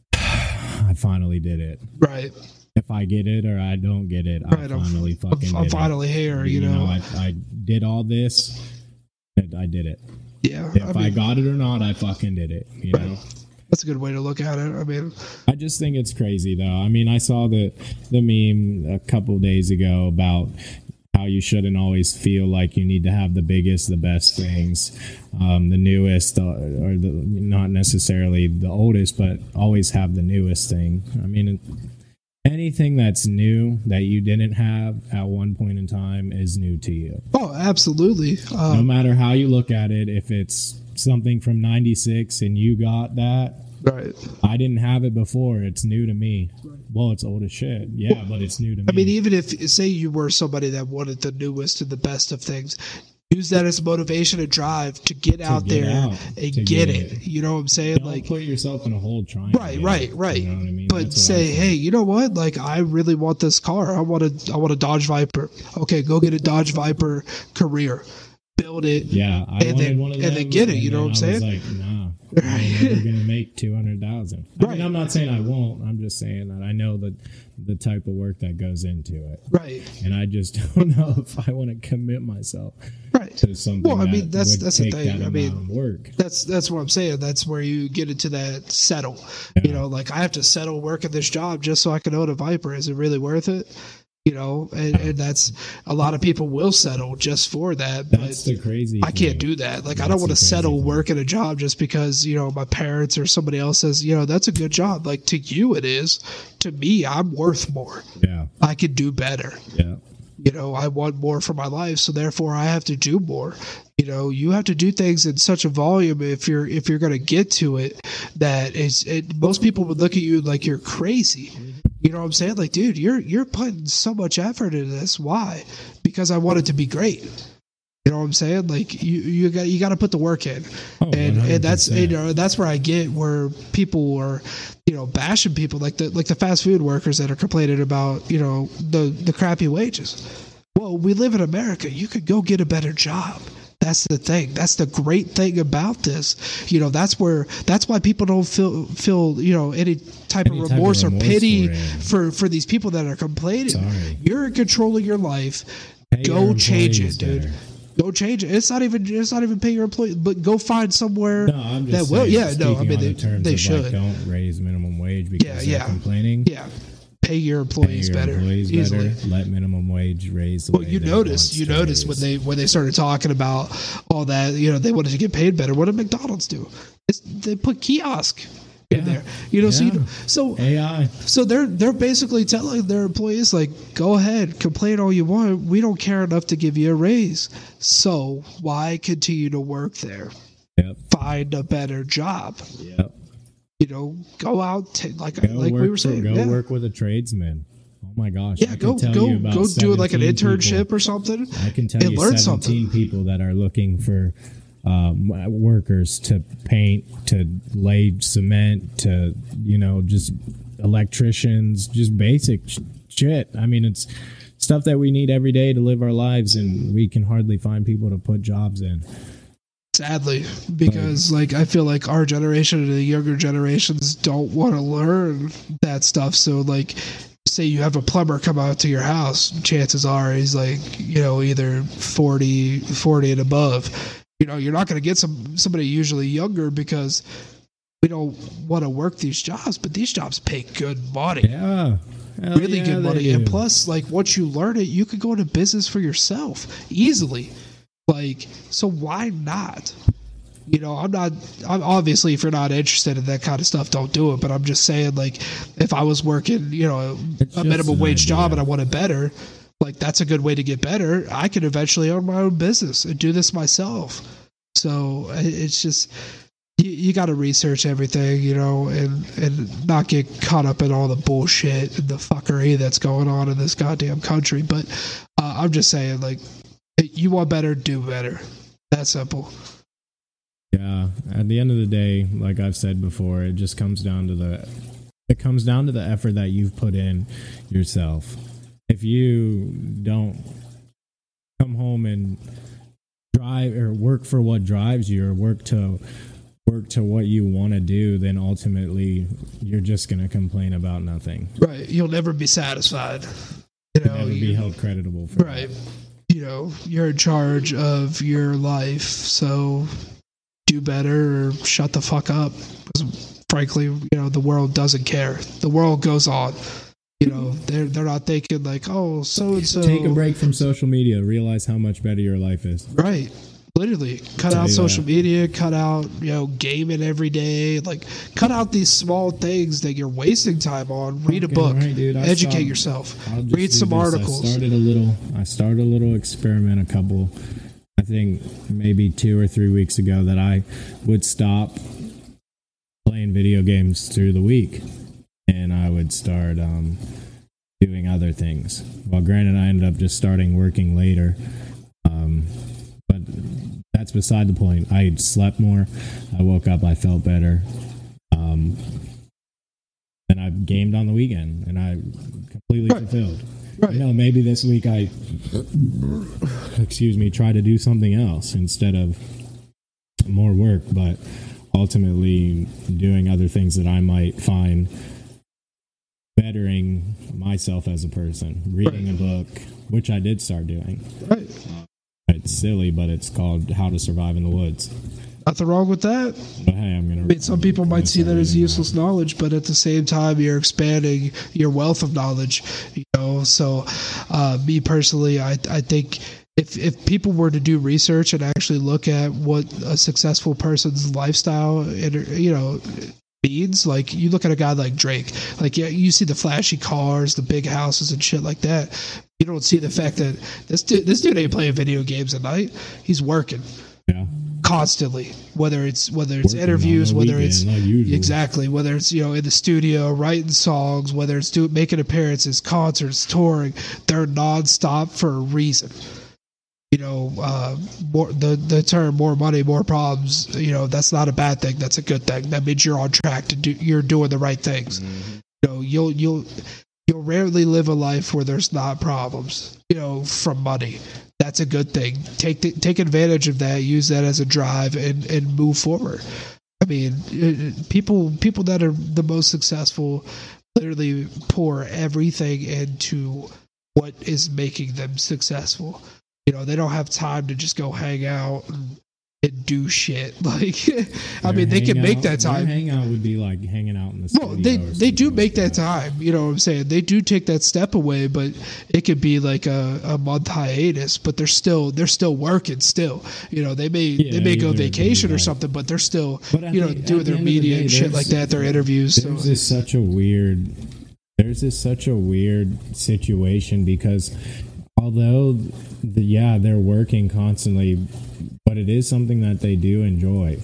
I finally did it. Right. If I get it or I don't get it, right, I finally I'm, fucking. I'm did finally it. here. You, you know, know I, I did all this, and I did it. Yeah. If I, mean, I got it or not, I fucking did it. You right. know. That's a good way to look at it. I mean, I just think it's crazy, though. I mean, I saw the the meme a couple of days ago about how you shouldn't always feel like you need to have the biggest, the best things, um, the newest, or, or the, not necessarily the oldest, but always have the newest thing. I mean, anything that's new that you didn't have at one point in time is new to you. Oh, absolutely. Uh, no matter how you look at it, if it's something from ninety-six and you got that, right? I didn't have it before. It's new to me. Right. Well, it's old as shit. Yeah, well, but it's new to me. I mean, even if, say you were somebody that wanted the newest and the best of things, use that as motivation and drive to get to out get there out, and get, get it. it. You know what I'm saying? Don't like, put yourself in a hole trying. Right, right, right. You know what I mean? But That's say, hey, you know what? Like, I really want this car. I want a, I want a Dodge Viper. Okay, go get a Dodge Viper career. Build it. Yeah, I and wanted then, one of them. And then get it. You know what I'm saying? I was like, nah, I'm never gonna make two hundred thousand. I right. mean, I'm not saying I won't. I'm just saying that I know that the type of work that goes into it. Right. And I just don't know if I want to commit myself. Right. To something. Well, I mean, that that's would that's take the thing. That I mean, work. That's that's what I'm saying. That's where you get into that settle. Yeah. You know, like I have to settle working this job just so I can own a Viper. Is it really worth it? You know, and, and that's a lot of people will settle just for that. That's but the crazy. I can't do that. Like, that's I don't want to settle working a job just because, you know, my parents or somebody else says, you know, that's a good job. Like, to you, it is. To me, I'm worth more. Yeah. I could do better. Yeah. You know, I want more for my life, so therefore I have to do more. You know, you have to do things in such a volume if you're if you're going to get to it that is. It, most people would look at you like you're crazy. You know what I'm saying? Like, dude, you're you're putting so much effort into this. Why? Because I want it to be great. You know what I'm saying? Like, you you got you got to put the work in, oh, and and that's you know that's where I get where people are, you know, bashing people like the like the fast food workers that are complaining about, you know, the the crappy wages. Well, we live in America. You could go get a better job. That's the thing. That's the great thing about this. You know, that's where that's why people don't feel feel you know any type any of remorse, type of remorse or pity for, for for these people that are complaining. Sorry. You're in control of your life. Pay go change it, dude. Better. Go change it. It's not even it's not even pay your employees, but go find somewhere no, I'm just that will. Saying, Yeah, no, I mean they, the they should. Like, don't raise minimum wage because yeah, they're yeah. complaining. Yeah. Pay your employees Pay your better. Employees easily. better. Let minimum wage raise. The well, way you noticed. You noticed when they when they started talking about all that. You know, they wanted to get paid better. What did McDonald's do? It's, they put kiosk in yeah. there. You know, yeah. so, so A I. So they're they're basically telling their employees, like, go ahead, complain all you want. We don't care enough to give you a raise. So why continue to work there? Yep. Find a better job. Yep. You know, go out t- like go like we were saying. For, go yeah. work with a tradesman. Oh my gosh! Yeah, I go can tell go you about go do it like an internship people. or something. I can tell you learn seventeen something. people that are looking for um, workers to paint, to lay cement, to you know just electricians, just basic sh- shit. I mean, it's stuff that we need every day to live our lives, and we can hardly find people to put jobs in. Sadly, because like I feel like our generation and the younger generations don't want to learn that stuff. So like, say you have a plumber come out to your house, chances are he's like, you know, either forty, forty and above. You know, you're not going to get some somebody usually younger because we don't want to work these jobs, but these jobs pay good money. Yeah. Hell really yeah, good money. do. And plus, like, once you learn it, you could go into business for yourself easily. Like, so why not? You know, I'm not, I'm obviously, if you're not interested in that kind of stuff, don't do it. But I'm just saying, like, if I was working, you know, a minimum wage idea. job and I wanted better, like, that's a good way to get better. I could eventually own my own business and do this myself. So it's just, you, you got to research everything, you know, and, and not get caught up in all the bullshit and the fuckery that's going on in this goddamn country. But uh, I'm just saying, like, you want better, do better. That simple. Yeah, at the end of the day, like I've said before, it just comes down to the it comes down to the effort that you've put in yourself. If you don't come home and drive or work for what drives you, or work to work to what you want to do, then ultimately you're just going to complain about nothing. Right, you'll never be satisfied. You know, never be held creditable for right. that. You know, you're in charge of your life, so do better or shut the fuck up. Because frankly, you know, the world doesn't care. The world goes on. You know, they're they're not thinking like, oh, so and so. Take a break from social media. Realize how much better your life is. Right. Literally, cut out social media. Cut out, you know, gaming every day. Like, cut out these small things that you're wasting time on. Read a book. Right, dude. Educate stopped, yourself. Read some this. articles. I started a little. I started a little experiment. A couple. I think maybe two or three weeks ago that I would stop playing video games through the week, and I would start um, doing other things. Well, granted, I ended up just starting working later, um, but that's beside the point. I slept more. I woke up. I felt better. Um, and I gamed on the weekend, and I completely right. fulfilled. Right. You know, maybe this week I, excuse me, try to do something else instead of more work, but ultimately doing other things that I might find bettering myself as a person. Reading right. a book, which I did start doing. Right. It's silly, but it's called How to Survive in the Woods. Nothing wrong with that. But hey, I'm gonna. I mean, some people might see that as useless that. knowledge, but at the same time, you're expanding your wealth of knowledge. You know, so uh, me personally, I I think if if people were to do research and actually look at what a successful person's lifestyle, you know, means, like you look at a guy like Drake, like yeah, you see the flashy cars, the big houses, and shit like that. You don't see the fact that this dude, this dude ain't playing video games at night. He's working. Yeah. Constantly, whether it's whether it's Working interviews, whether weekend, it's like exactly whether it's you know in the studio writing songs, whether it's doing making appearances, concerts, touring, they're nonstop for a reason. You know, uh, more the the term "more money, more problems." You know, that's not a bad thing. That's a good thing. That means you're on track to do. You're doing the right things. Mm-hmm. You know, you'll you'll you'll rarely live a life where there's not problems. You know, from money. That's a good thing. Take the, take advantage of that. Use that as a drive and, and move forward. I mean, it, people people that are the most successful literally pour everything into what is making them successful. You know, they don't have time to just go hang out and, and do shit. Like, I mean, they can make that time. Hang out would be like hanging out in the studio. Well, they they do make like that, that time. You know what I'm saying? They do take that step away, but it could be like a, a month hiatus. But they're still they're still working. Still, you know, they may yeah, they may go vacation or something, but they're still but you know the, doing their media the day, and shit like that. Their interviews. There's so. this such a weird. There's this such a weird situation because although the, yeah they're working constantly, but it is something that they do enjoy.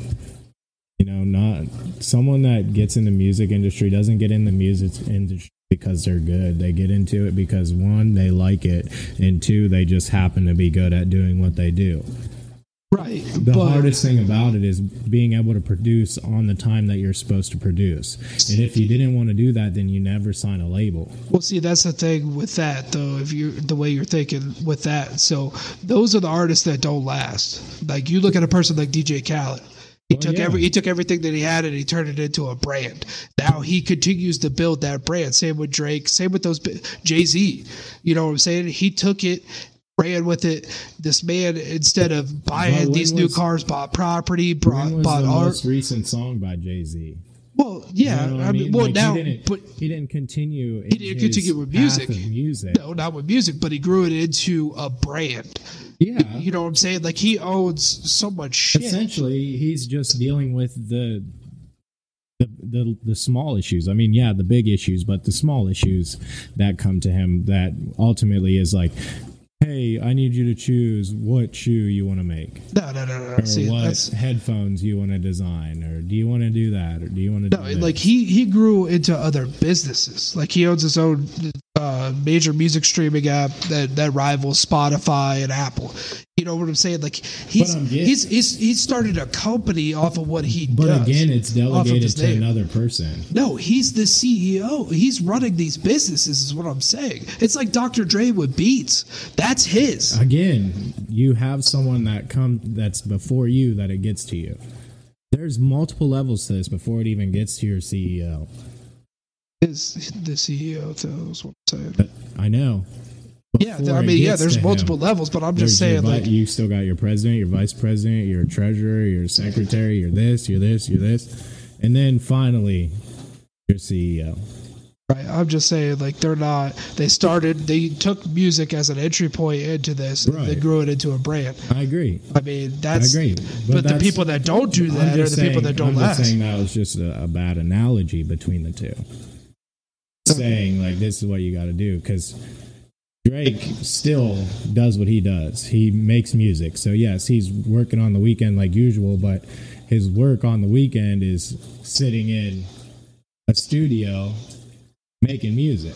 You know, not someone that gets in the music industry doesn't get in the music industry because they're good. They get into it because one, they like it, and two, they just happen to be good at doing what they do. Right. The but, hardest thing about it is being able to produce on the time that you're supposed to produce. And if you didn't want to do that, then you never sign a label. Well, see, that's the thing with that, though, if you the way you're thinking with that. So those are the artists that don't last. Like, you look at a person like D J Khaled. He well, took yeah. every he took everything that he had and he turned it into a brand. Now he continues to build that brand. Same with Drake. Same with those Jay-Z. You know what I'm saying? He took it, ran with it. This man, instead of buying these was, new cars, bought property, brought, when was bought the art. most recent song by Jay-Z? Well, yeah, you know I mean, well like now, he didn't, but he didn't continue. He didn't continue with music. music. No, not with music, but he grew it into a brand. Yeah. You know what I'm saying? Like, he owns so much shit. Essentially, he's just dealing with the, the the the small issues. I mean, yeah, the big issues, but the small issues that come to him that ultimately is like, hey, I need you to choose what shoe you want to make. No, no, no, no. Or See, what that's, headphones you want to design, or do you want to do that, or do you want to no, do like, this? he, he grew into other businesses. Like, he owns his own uh, major music streaming app that, that rivals Spotify and Apple. You know what I'm saying? Like, he's But I'm getting- he's he's he's started a company off of what he But does. again, it's off of delegated his to name. another person. No, he's the C E O. He's running these businesses, is what I'm saying. It's like Doctor Dre with Beats. That's his. Again, you have someone that come that's before you that it gets to you. There's multiple levels to this before it even gets to your C E O. Is the C E O, too, is what I'm saying. But I know. Yeah, Before I it mean, yeah, gets there's to him, multiple levels, but I'm just there's your saying, vi- like, you still got your president, your vice president, your treasurer, your secretary, your this, your this, your this, and then finally your C E O. right, I'm just saying, like, they're not, they started, they took music as an entry point into this, and they Right. grew it into a brand. I agree. I mean, I that's, agree. but, the that's- people that don't do I'm that are the just people saying- that don't I'm last. just saying that was just a, a bad analogy between the two. Saying like this is what you got to do because Drake still does what he does. He makes music. So yes, he's working on the weekend like usual, but his work on the weekend is sitting in a studio making music.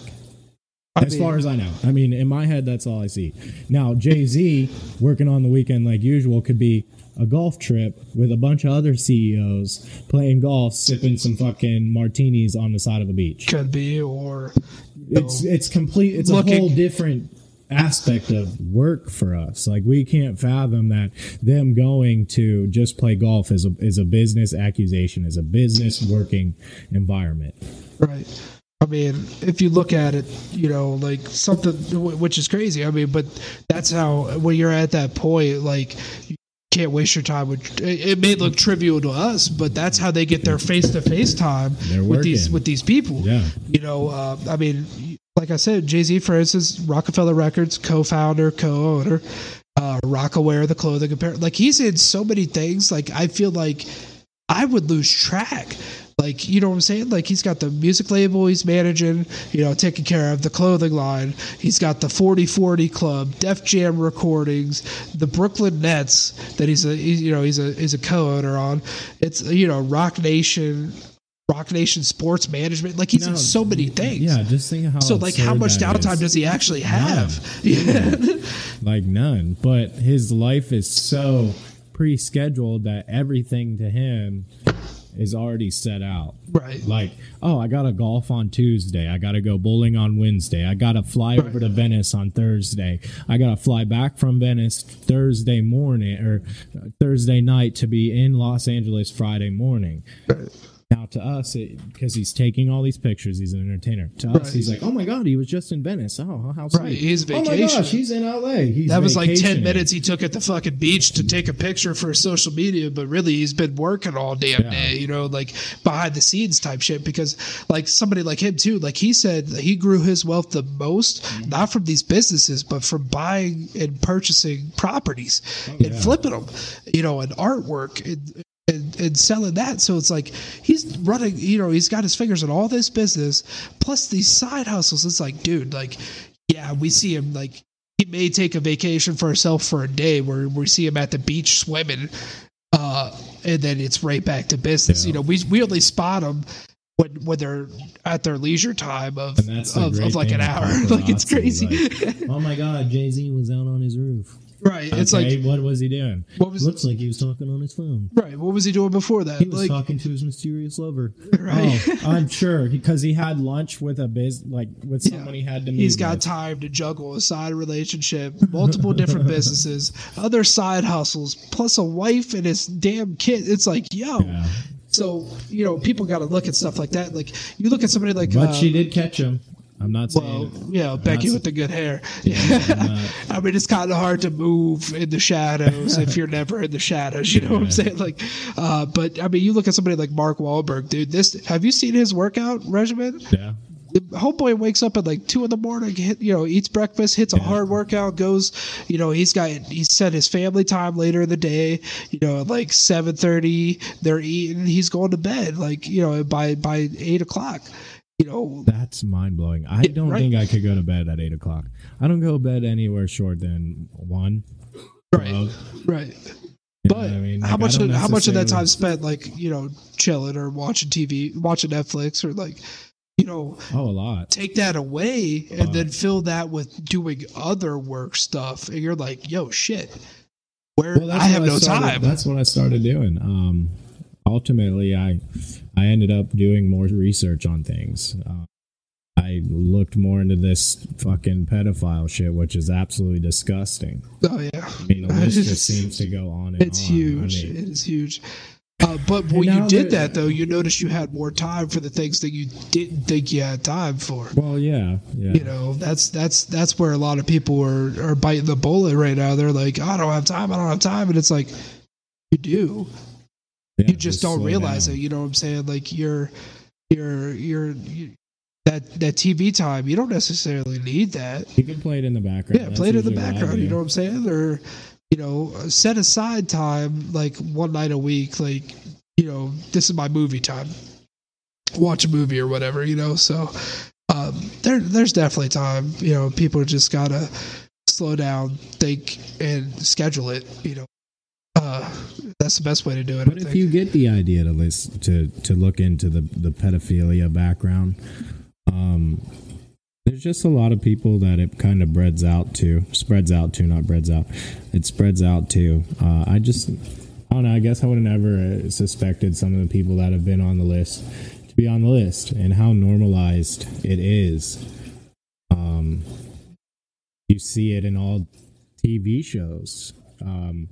I As mean, far as I know. I mean, in my head, that's all I see. Now, Jay-Z working on the weekend like usual could be a golf trip with a bunch of other C E Os playing golf, sipping some fucking martinis on the side of a beach. could be, or It's it's complete. It's Looking- a whole different aspect of work for us. Like we can't fathom that them going to just play golf is a is a business accusation, is a business working environment. right. I mean, if you look at it, you know, like something which is crazy. I mean, but that's how when you're at that point, like you can't waste your time with. It may look trivial to us, but that's how they get their face to face time They're with these working. with these people. Yeah. You know, uh, I mean, like I said, Jay-Z, for instance, Rockefeller Records, co-founder, co-owner, uh, Rockaware, the clothing apparel. Like he's in so many things. Like I feel like I would lose track. Like, you know what I'm saying? Like, he's got the music label he's managing, you know, taking care of the clothing line. He's got the forty forty Club, Def Jam Recordings, the Brooklyn Nets that he's a, he's, you know, he's a he's a co-owner on. It's, you know, Rock Nation, Rock Nation Sports Management. Like, he's No, in so many things. Yeah, just think of how. So, like, how absurd much that downtime is. does he actually have? Yeah. Like none. But his life is so pre-scheduled that everything to him is already set out. Right. Like, oh, I got to golf on Tuesday. I got to go bowling on Wednesday. I got to fly over to Venice on Thursday. I got to fly back from Venice Thursday morning or Thursday night to be in Los Angeles Friday morning. Right. Now to us, because he's taking all these pictures, he's an entertainer. To us, Right. he's like, oh my God, he was just in Venice. Oh, how sweet. Right, he's Oh my vacation. gosh, he's in L A. He's That was like ten vacationing. minutes he took at the fucking beach to take a picture for social media, but really he's been working all damn Yeah. day, you know, like behind the scenes type shit. Because like somebody like him too, like he said that he grew his wealth the most, Mm-hmm. not from these businesses, but from buying and purchasing properties and Oh, yeah. flipping them, you know, and artwork and, and, and selling that. So it's like he's running, you know, he's got his fingers in all this business plus these side hustles. It's like, dude, like, yeah, we see him like he may take a vacation for himself for a day where we see him at the beach swimming, uh, and then it's right back to business. Yeah. You know, we we only spot them when when they're at their leisure time of And that's the of, great of like thing an with hour. Like it's paparazzi, crazy, like, oh my God, Jay-Z was out on his roof. right? It's Okay, like what was he doing? what was Looks like he was talking on his phone. right? What was he doing before that? He was Like talking to his mysterious lover. Right. Oh, I'm sure because he had lunch with a biz, like with Yeah. someone he had to meet. he's got with. time to juggle a side relationship, multiple different businesses, other side hustles, plus a wife and his damn kid. It's like, yo. Yeah. So, you know, people got to look at stuff like that. Like, you look at somebody like, But uh, she did catch him. I'm not saying. well, yeah, Becky not- with the good hair. I'm not- I mean, it's kind of hard to move in the shadows if you're never in the shadows. You know what I'm Yeah. saying? Like, uh, but I mean, you look at somebody like Mark Wahlberg, dude. This have you seen his workout regimen? yeah. Homeboy wakes up at like two in the morning, hit, you know, eats breakfast, hits a Yeah. hard workout, goes, you know, he's got, he's set his family time later in the day, you know, at like seven thirty, they're eating, he's going to bed, like, you know, by, by eight o'clock, you know. That's mind blowing. I Yeah, don't right. think I could go to bed at eight o'clock. I don't go to bed anywhere short than one. Right. twelve. Right. You know But what I mean? how Like, I much don't of, how much of that necessarily- time spent like, you know, chilling or watching T V, watching Netflix, or like, you know, Oh, a lot. take that away and Uh, then fill that with doing other work stuff, and you're like, yo, shit, where Well, that's I have what no started- time. That's what I started doing. Um, ultimately, I I ended up doing more research on things. Uh, I looked more into this fucking pedophile shit, which is absolutely disgusting. Oh yeah, I mean, the list just seems to go on and it's on. huge. I mean, It is huge. Uh, but And when you now did there- that, though, you noticed you had more time for the things that you didn't think you had time for. well, yeah, yeah. You know, that's that's that's where a lot of people are are biting the bullet right now. They're like, I don't have time. I don't have time, and it's like, you do. Yeah, You just don't slow realize down. it. You know what I'm saying? Like you're, you're, you're, you, that that T V time. You don't necessarily need that. You can play it in the background. Yeah, That's play it in the usually what I background. You do. know what I'm saying? Or, you know, set aside time like one night a week. Like, you know, this is my movie time. Watch a movie or whatever. You know, so um, there there's definitely time. You know, people just gotta slow down, think, and schedule it. You know. Uh, that's the best way to do it. But I if think. you get the idea to list to to look into the the pedophilia background, um, there's just a lot of people that it kind of spreads out to, spreads out to, not breads out. It spreads out to. Uh, I just, I don't know. I guess I would have never uh, suspected some of the people that have been on the list to be on the list, and how normalized it is. Um, you see it in all T V shows. Um,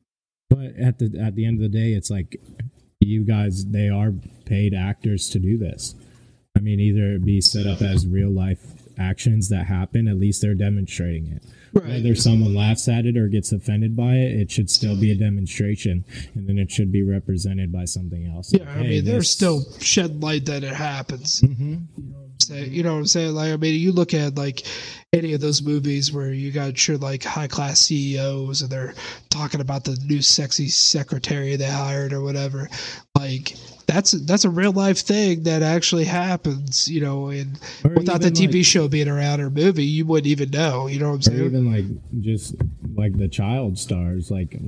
But at the at the end of the day, it's like you guys, they are paid actors to do this. I mean, either it be set up as real life actions that happen, at least they're demonstrating it. Right. Whether someone laughs at it or gets offended by it, it should still be a demonstration, and then it should be represented by something else. Yeah, Like, I hey, mean, there's this- still shed light that it happens. Mhm. Say, you know what I'm saying? Like, I mean, you look at like any of those movies where you got your like high class C E Os and they're talking about the new sexy secretary they hired or whatever. Like, that's that's a real life thing that actually happens. You know, and Or without the even, T V like- show being around or movie, you wouldn't even know. You know what I'm or saying? even like just like the child stars. Like,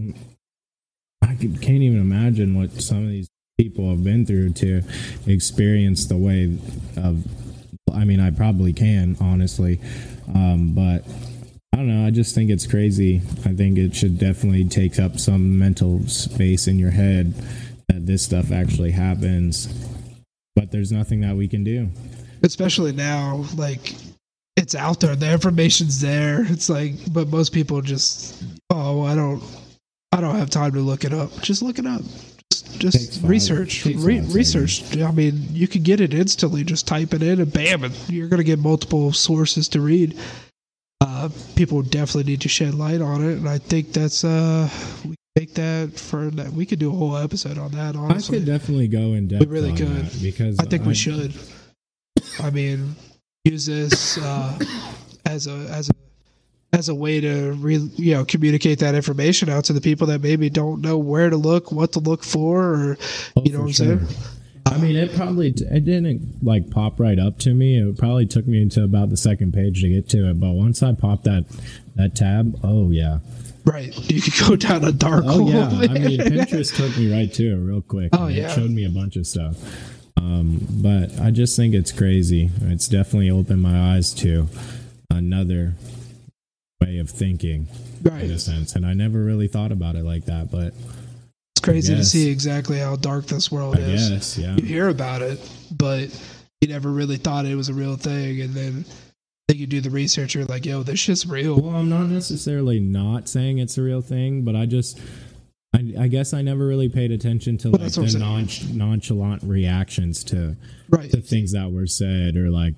I could, can't even imagine what some of these people have been through to experience the way of. I mean, I probably can, honestly, um, but I don't know. I just think it's crazy. I think it should definitely take up some mental space in your head that this stuff actually happens. But there's nothing that we can do. Especially now, like it's out there, the information's there. It's like, but most people just, oh, I don't, I don't have time to look it up. Just look it up. Just, Takes just five- research, takes Re- five research. I mean, you can get it instantly. Just type it in, and bam, and you're gonna get multiple sources to read. Uh, people definitely need to shed light on it, and I think that's uh, we make that for that. We could do a whole episode on that. I Honestly, could definitely go in depth. We really on could. that because I think we should. I mean, use this uh, as a as a as a way to re, you know communicate that information out to the people that maybe don't know where to look, what to look for, or Oh, you know for what I'm sure. saying. I mean, it probably it didn't like pop right up to me. It probably took me into about the second page to get to it. But once I popped that that tab, oh yeah, Right, you could go down a dark oh hole. yeah. I mean, Pinterest took me right to it real quick. Oh, and yeah. it showed me a bunch of stuff. Um, but I just think it's crazy. It's definitely opened my eyes to another way of thinking, in a Right, sense. And I never really thought about it like that. But it's crazy to guess. see exactly how dark this world I is. guess, yeah. You hear about it, but you never really thought it was a real thing, and then then you do the research. You're like, yo, this shit's real. Well, I'm not necessarily not saying it's a real thing, but I just, I, I guess I never really paid attention to Well, like that's what the I'm non, nonchalant reactions to Right. to things that were said, or like,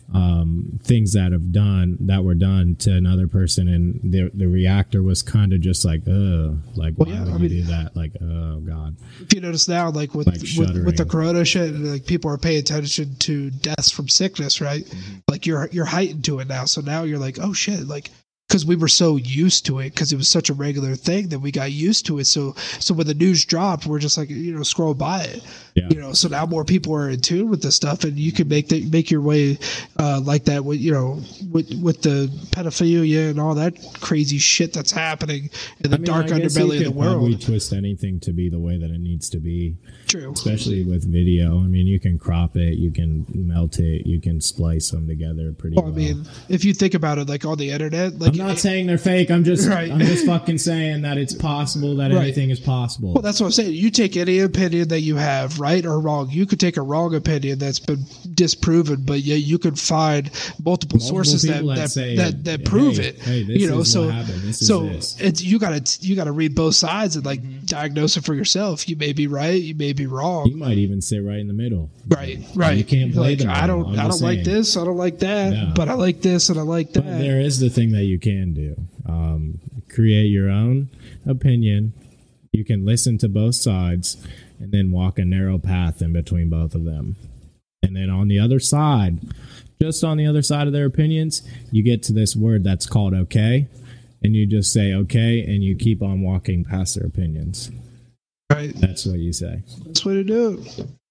um, things that have done that were done to another person, and the the reactor was kind of just like, oh, like well, why yeah, would I you mean, do that? Like, oh god. If you notice now, like with Like with, with the corona shit, like people are paying attention to deaths from sickness, right? Mm-hmm. Like you're you're heightened to it now, so now you're like, oh shit, like. Because we were so used to it, because it was such a regular thing that we got used to it. So, so when the news dropped, we're just like, you know, scroll by it. Yeah. You know, so now more people are in tune with this stuff, and you can make the, make your way uh, like that with, you know, with with the pedophilia and all that crazy shit that's happening in the I mean, dark underbelly of the world. We twist anything to be the way that it needs to be. True. Especially with video. I mean, you can crop it, you can melt it, you can splice them together pretty well. well. I mean, if you think about it, like on the internet, like I'm not it, saying they're fake. I'm just, right. I'm just fucking saying that it's possible that right. anything is possible. Well, that's what I'm saying. You take any opinion that you have, right or wrong. You could take a wrong opinion that's been disproven, but yet you could find multiple, multiple sources that that, that, say, that that prove hey, it. Hey, this you know, is so what happened. This so is this. it's you got to you got to read both sides and like mm-hmm. diagnose it for yourself. You may be right. You may be wrong. You might even sit right in the middle. Right, right. You can't play like, the middle. I don't. I'm I don't saying. like this. I don't like that. No. But I like this and I like that. But there is the thing that you can do. Um, create your own opinion. You can listen to both sides and then walk a narrow path in between both of them. And then on the other side, just on the other side of their opinions, you get to this word that's called okay. And you just say okay, and you keep on walking past their opinions. Right. That's what you say. That's what to do.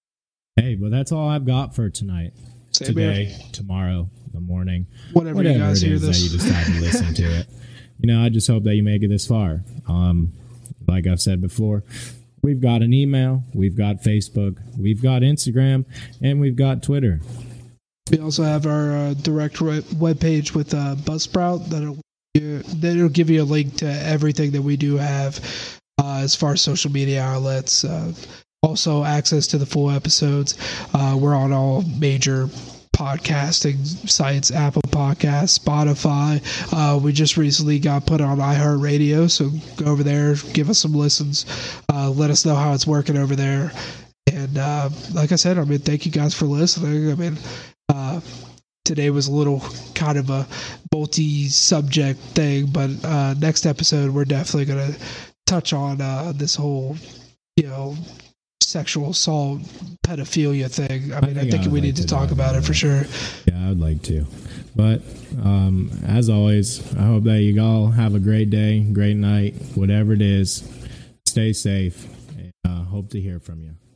Hey, but that's all I've got for tonight. Same Today, here. Tomorrow, the morning. Whatever, whatever you guys it hear is this. that you decide to listen to it. You know, I just hope that you make it this far. Um, like I've said before, we've got an email, we've got Facebook, we've got Instagram, and we've got Twitter. We also have our uh, direct web page with uh, Buzzsprout. That'll, that'll give you a link to everything that we do have uh, as far as social media outlets. Uh, also, access to the full episodes. Uh, we're on all major podcasting sites, Apple Podcasts, Spotify. Uh, we just recently got put on iHeartRadio, so go over there, give us some listens, uh, let us know how it's working over there. And uh, like I said, I mean, thank you guys for listening. I mean, uh, today was a little kind of a multi-subject thing, but uh, next episode we're definitely going to touch on uh, this whole, you know, sexual assault, pedophilia thing. I mean, I think, I think we like need to, to talk about it for sure. Yeah, I would like to. But um, as always, I hope that you all have a great day, great night, whatever it is. Stay safe. And, uh, hope to hear from you.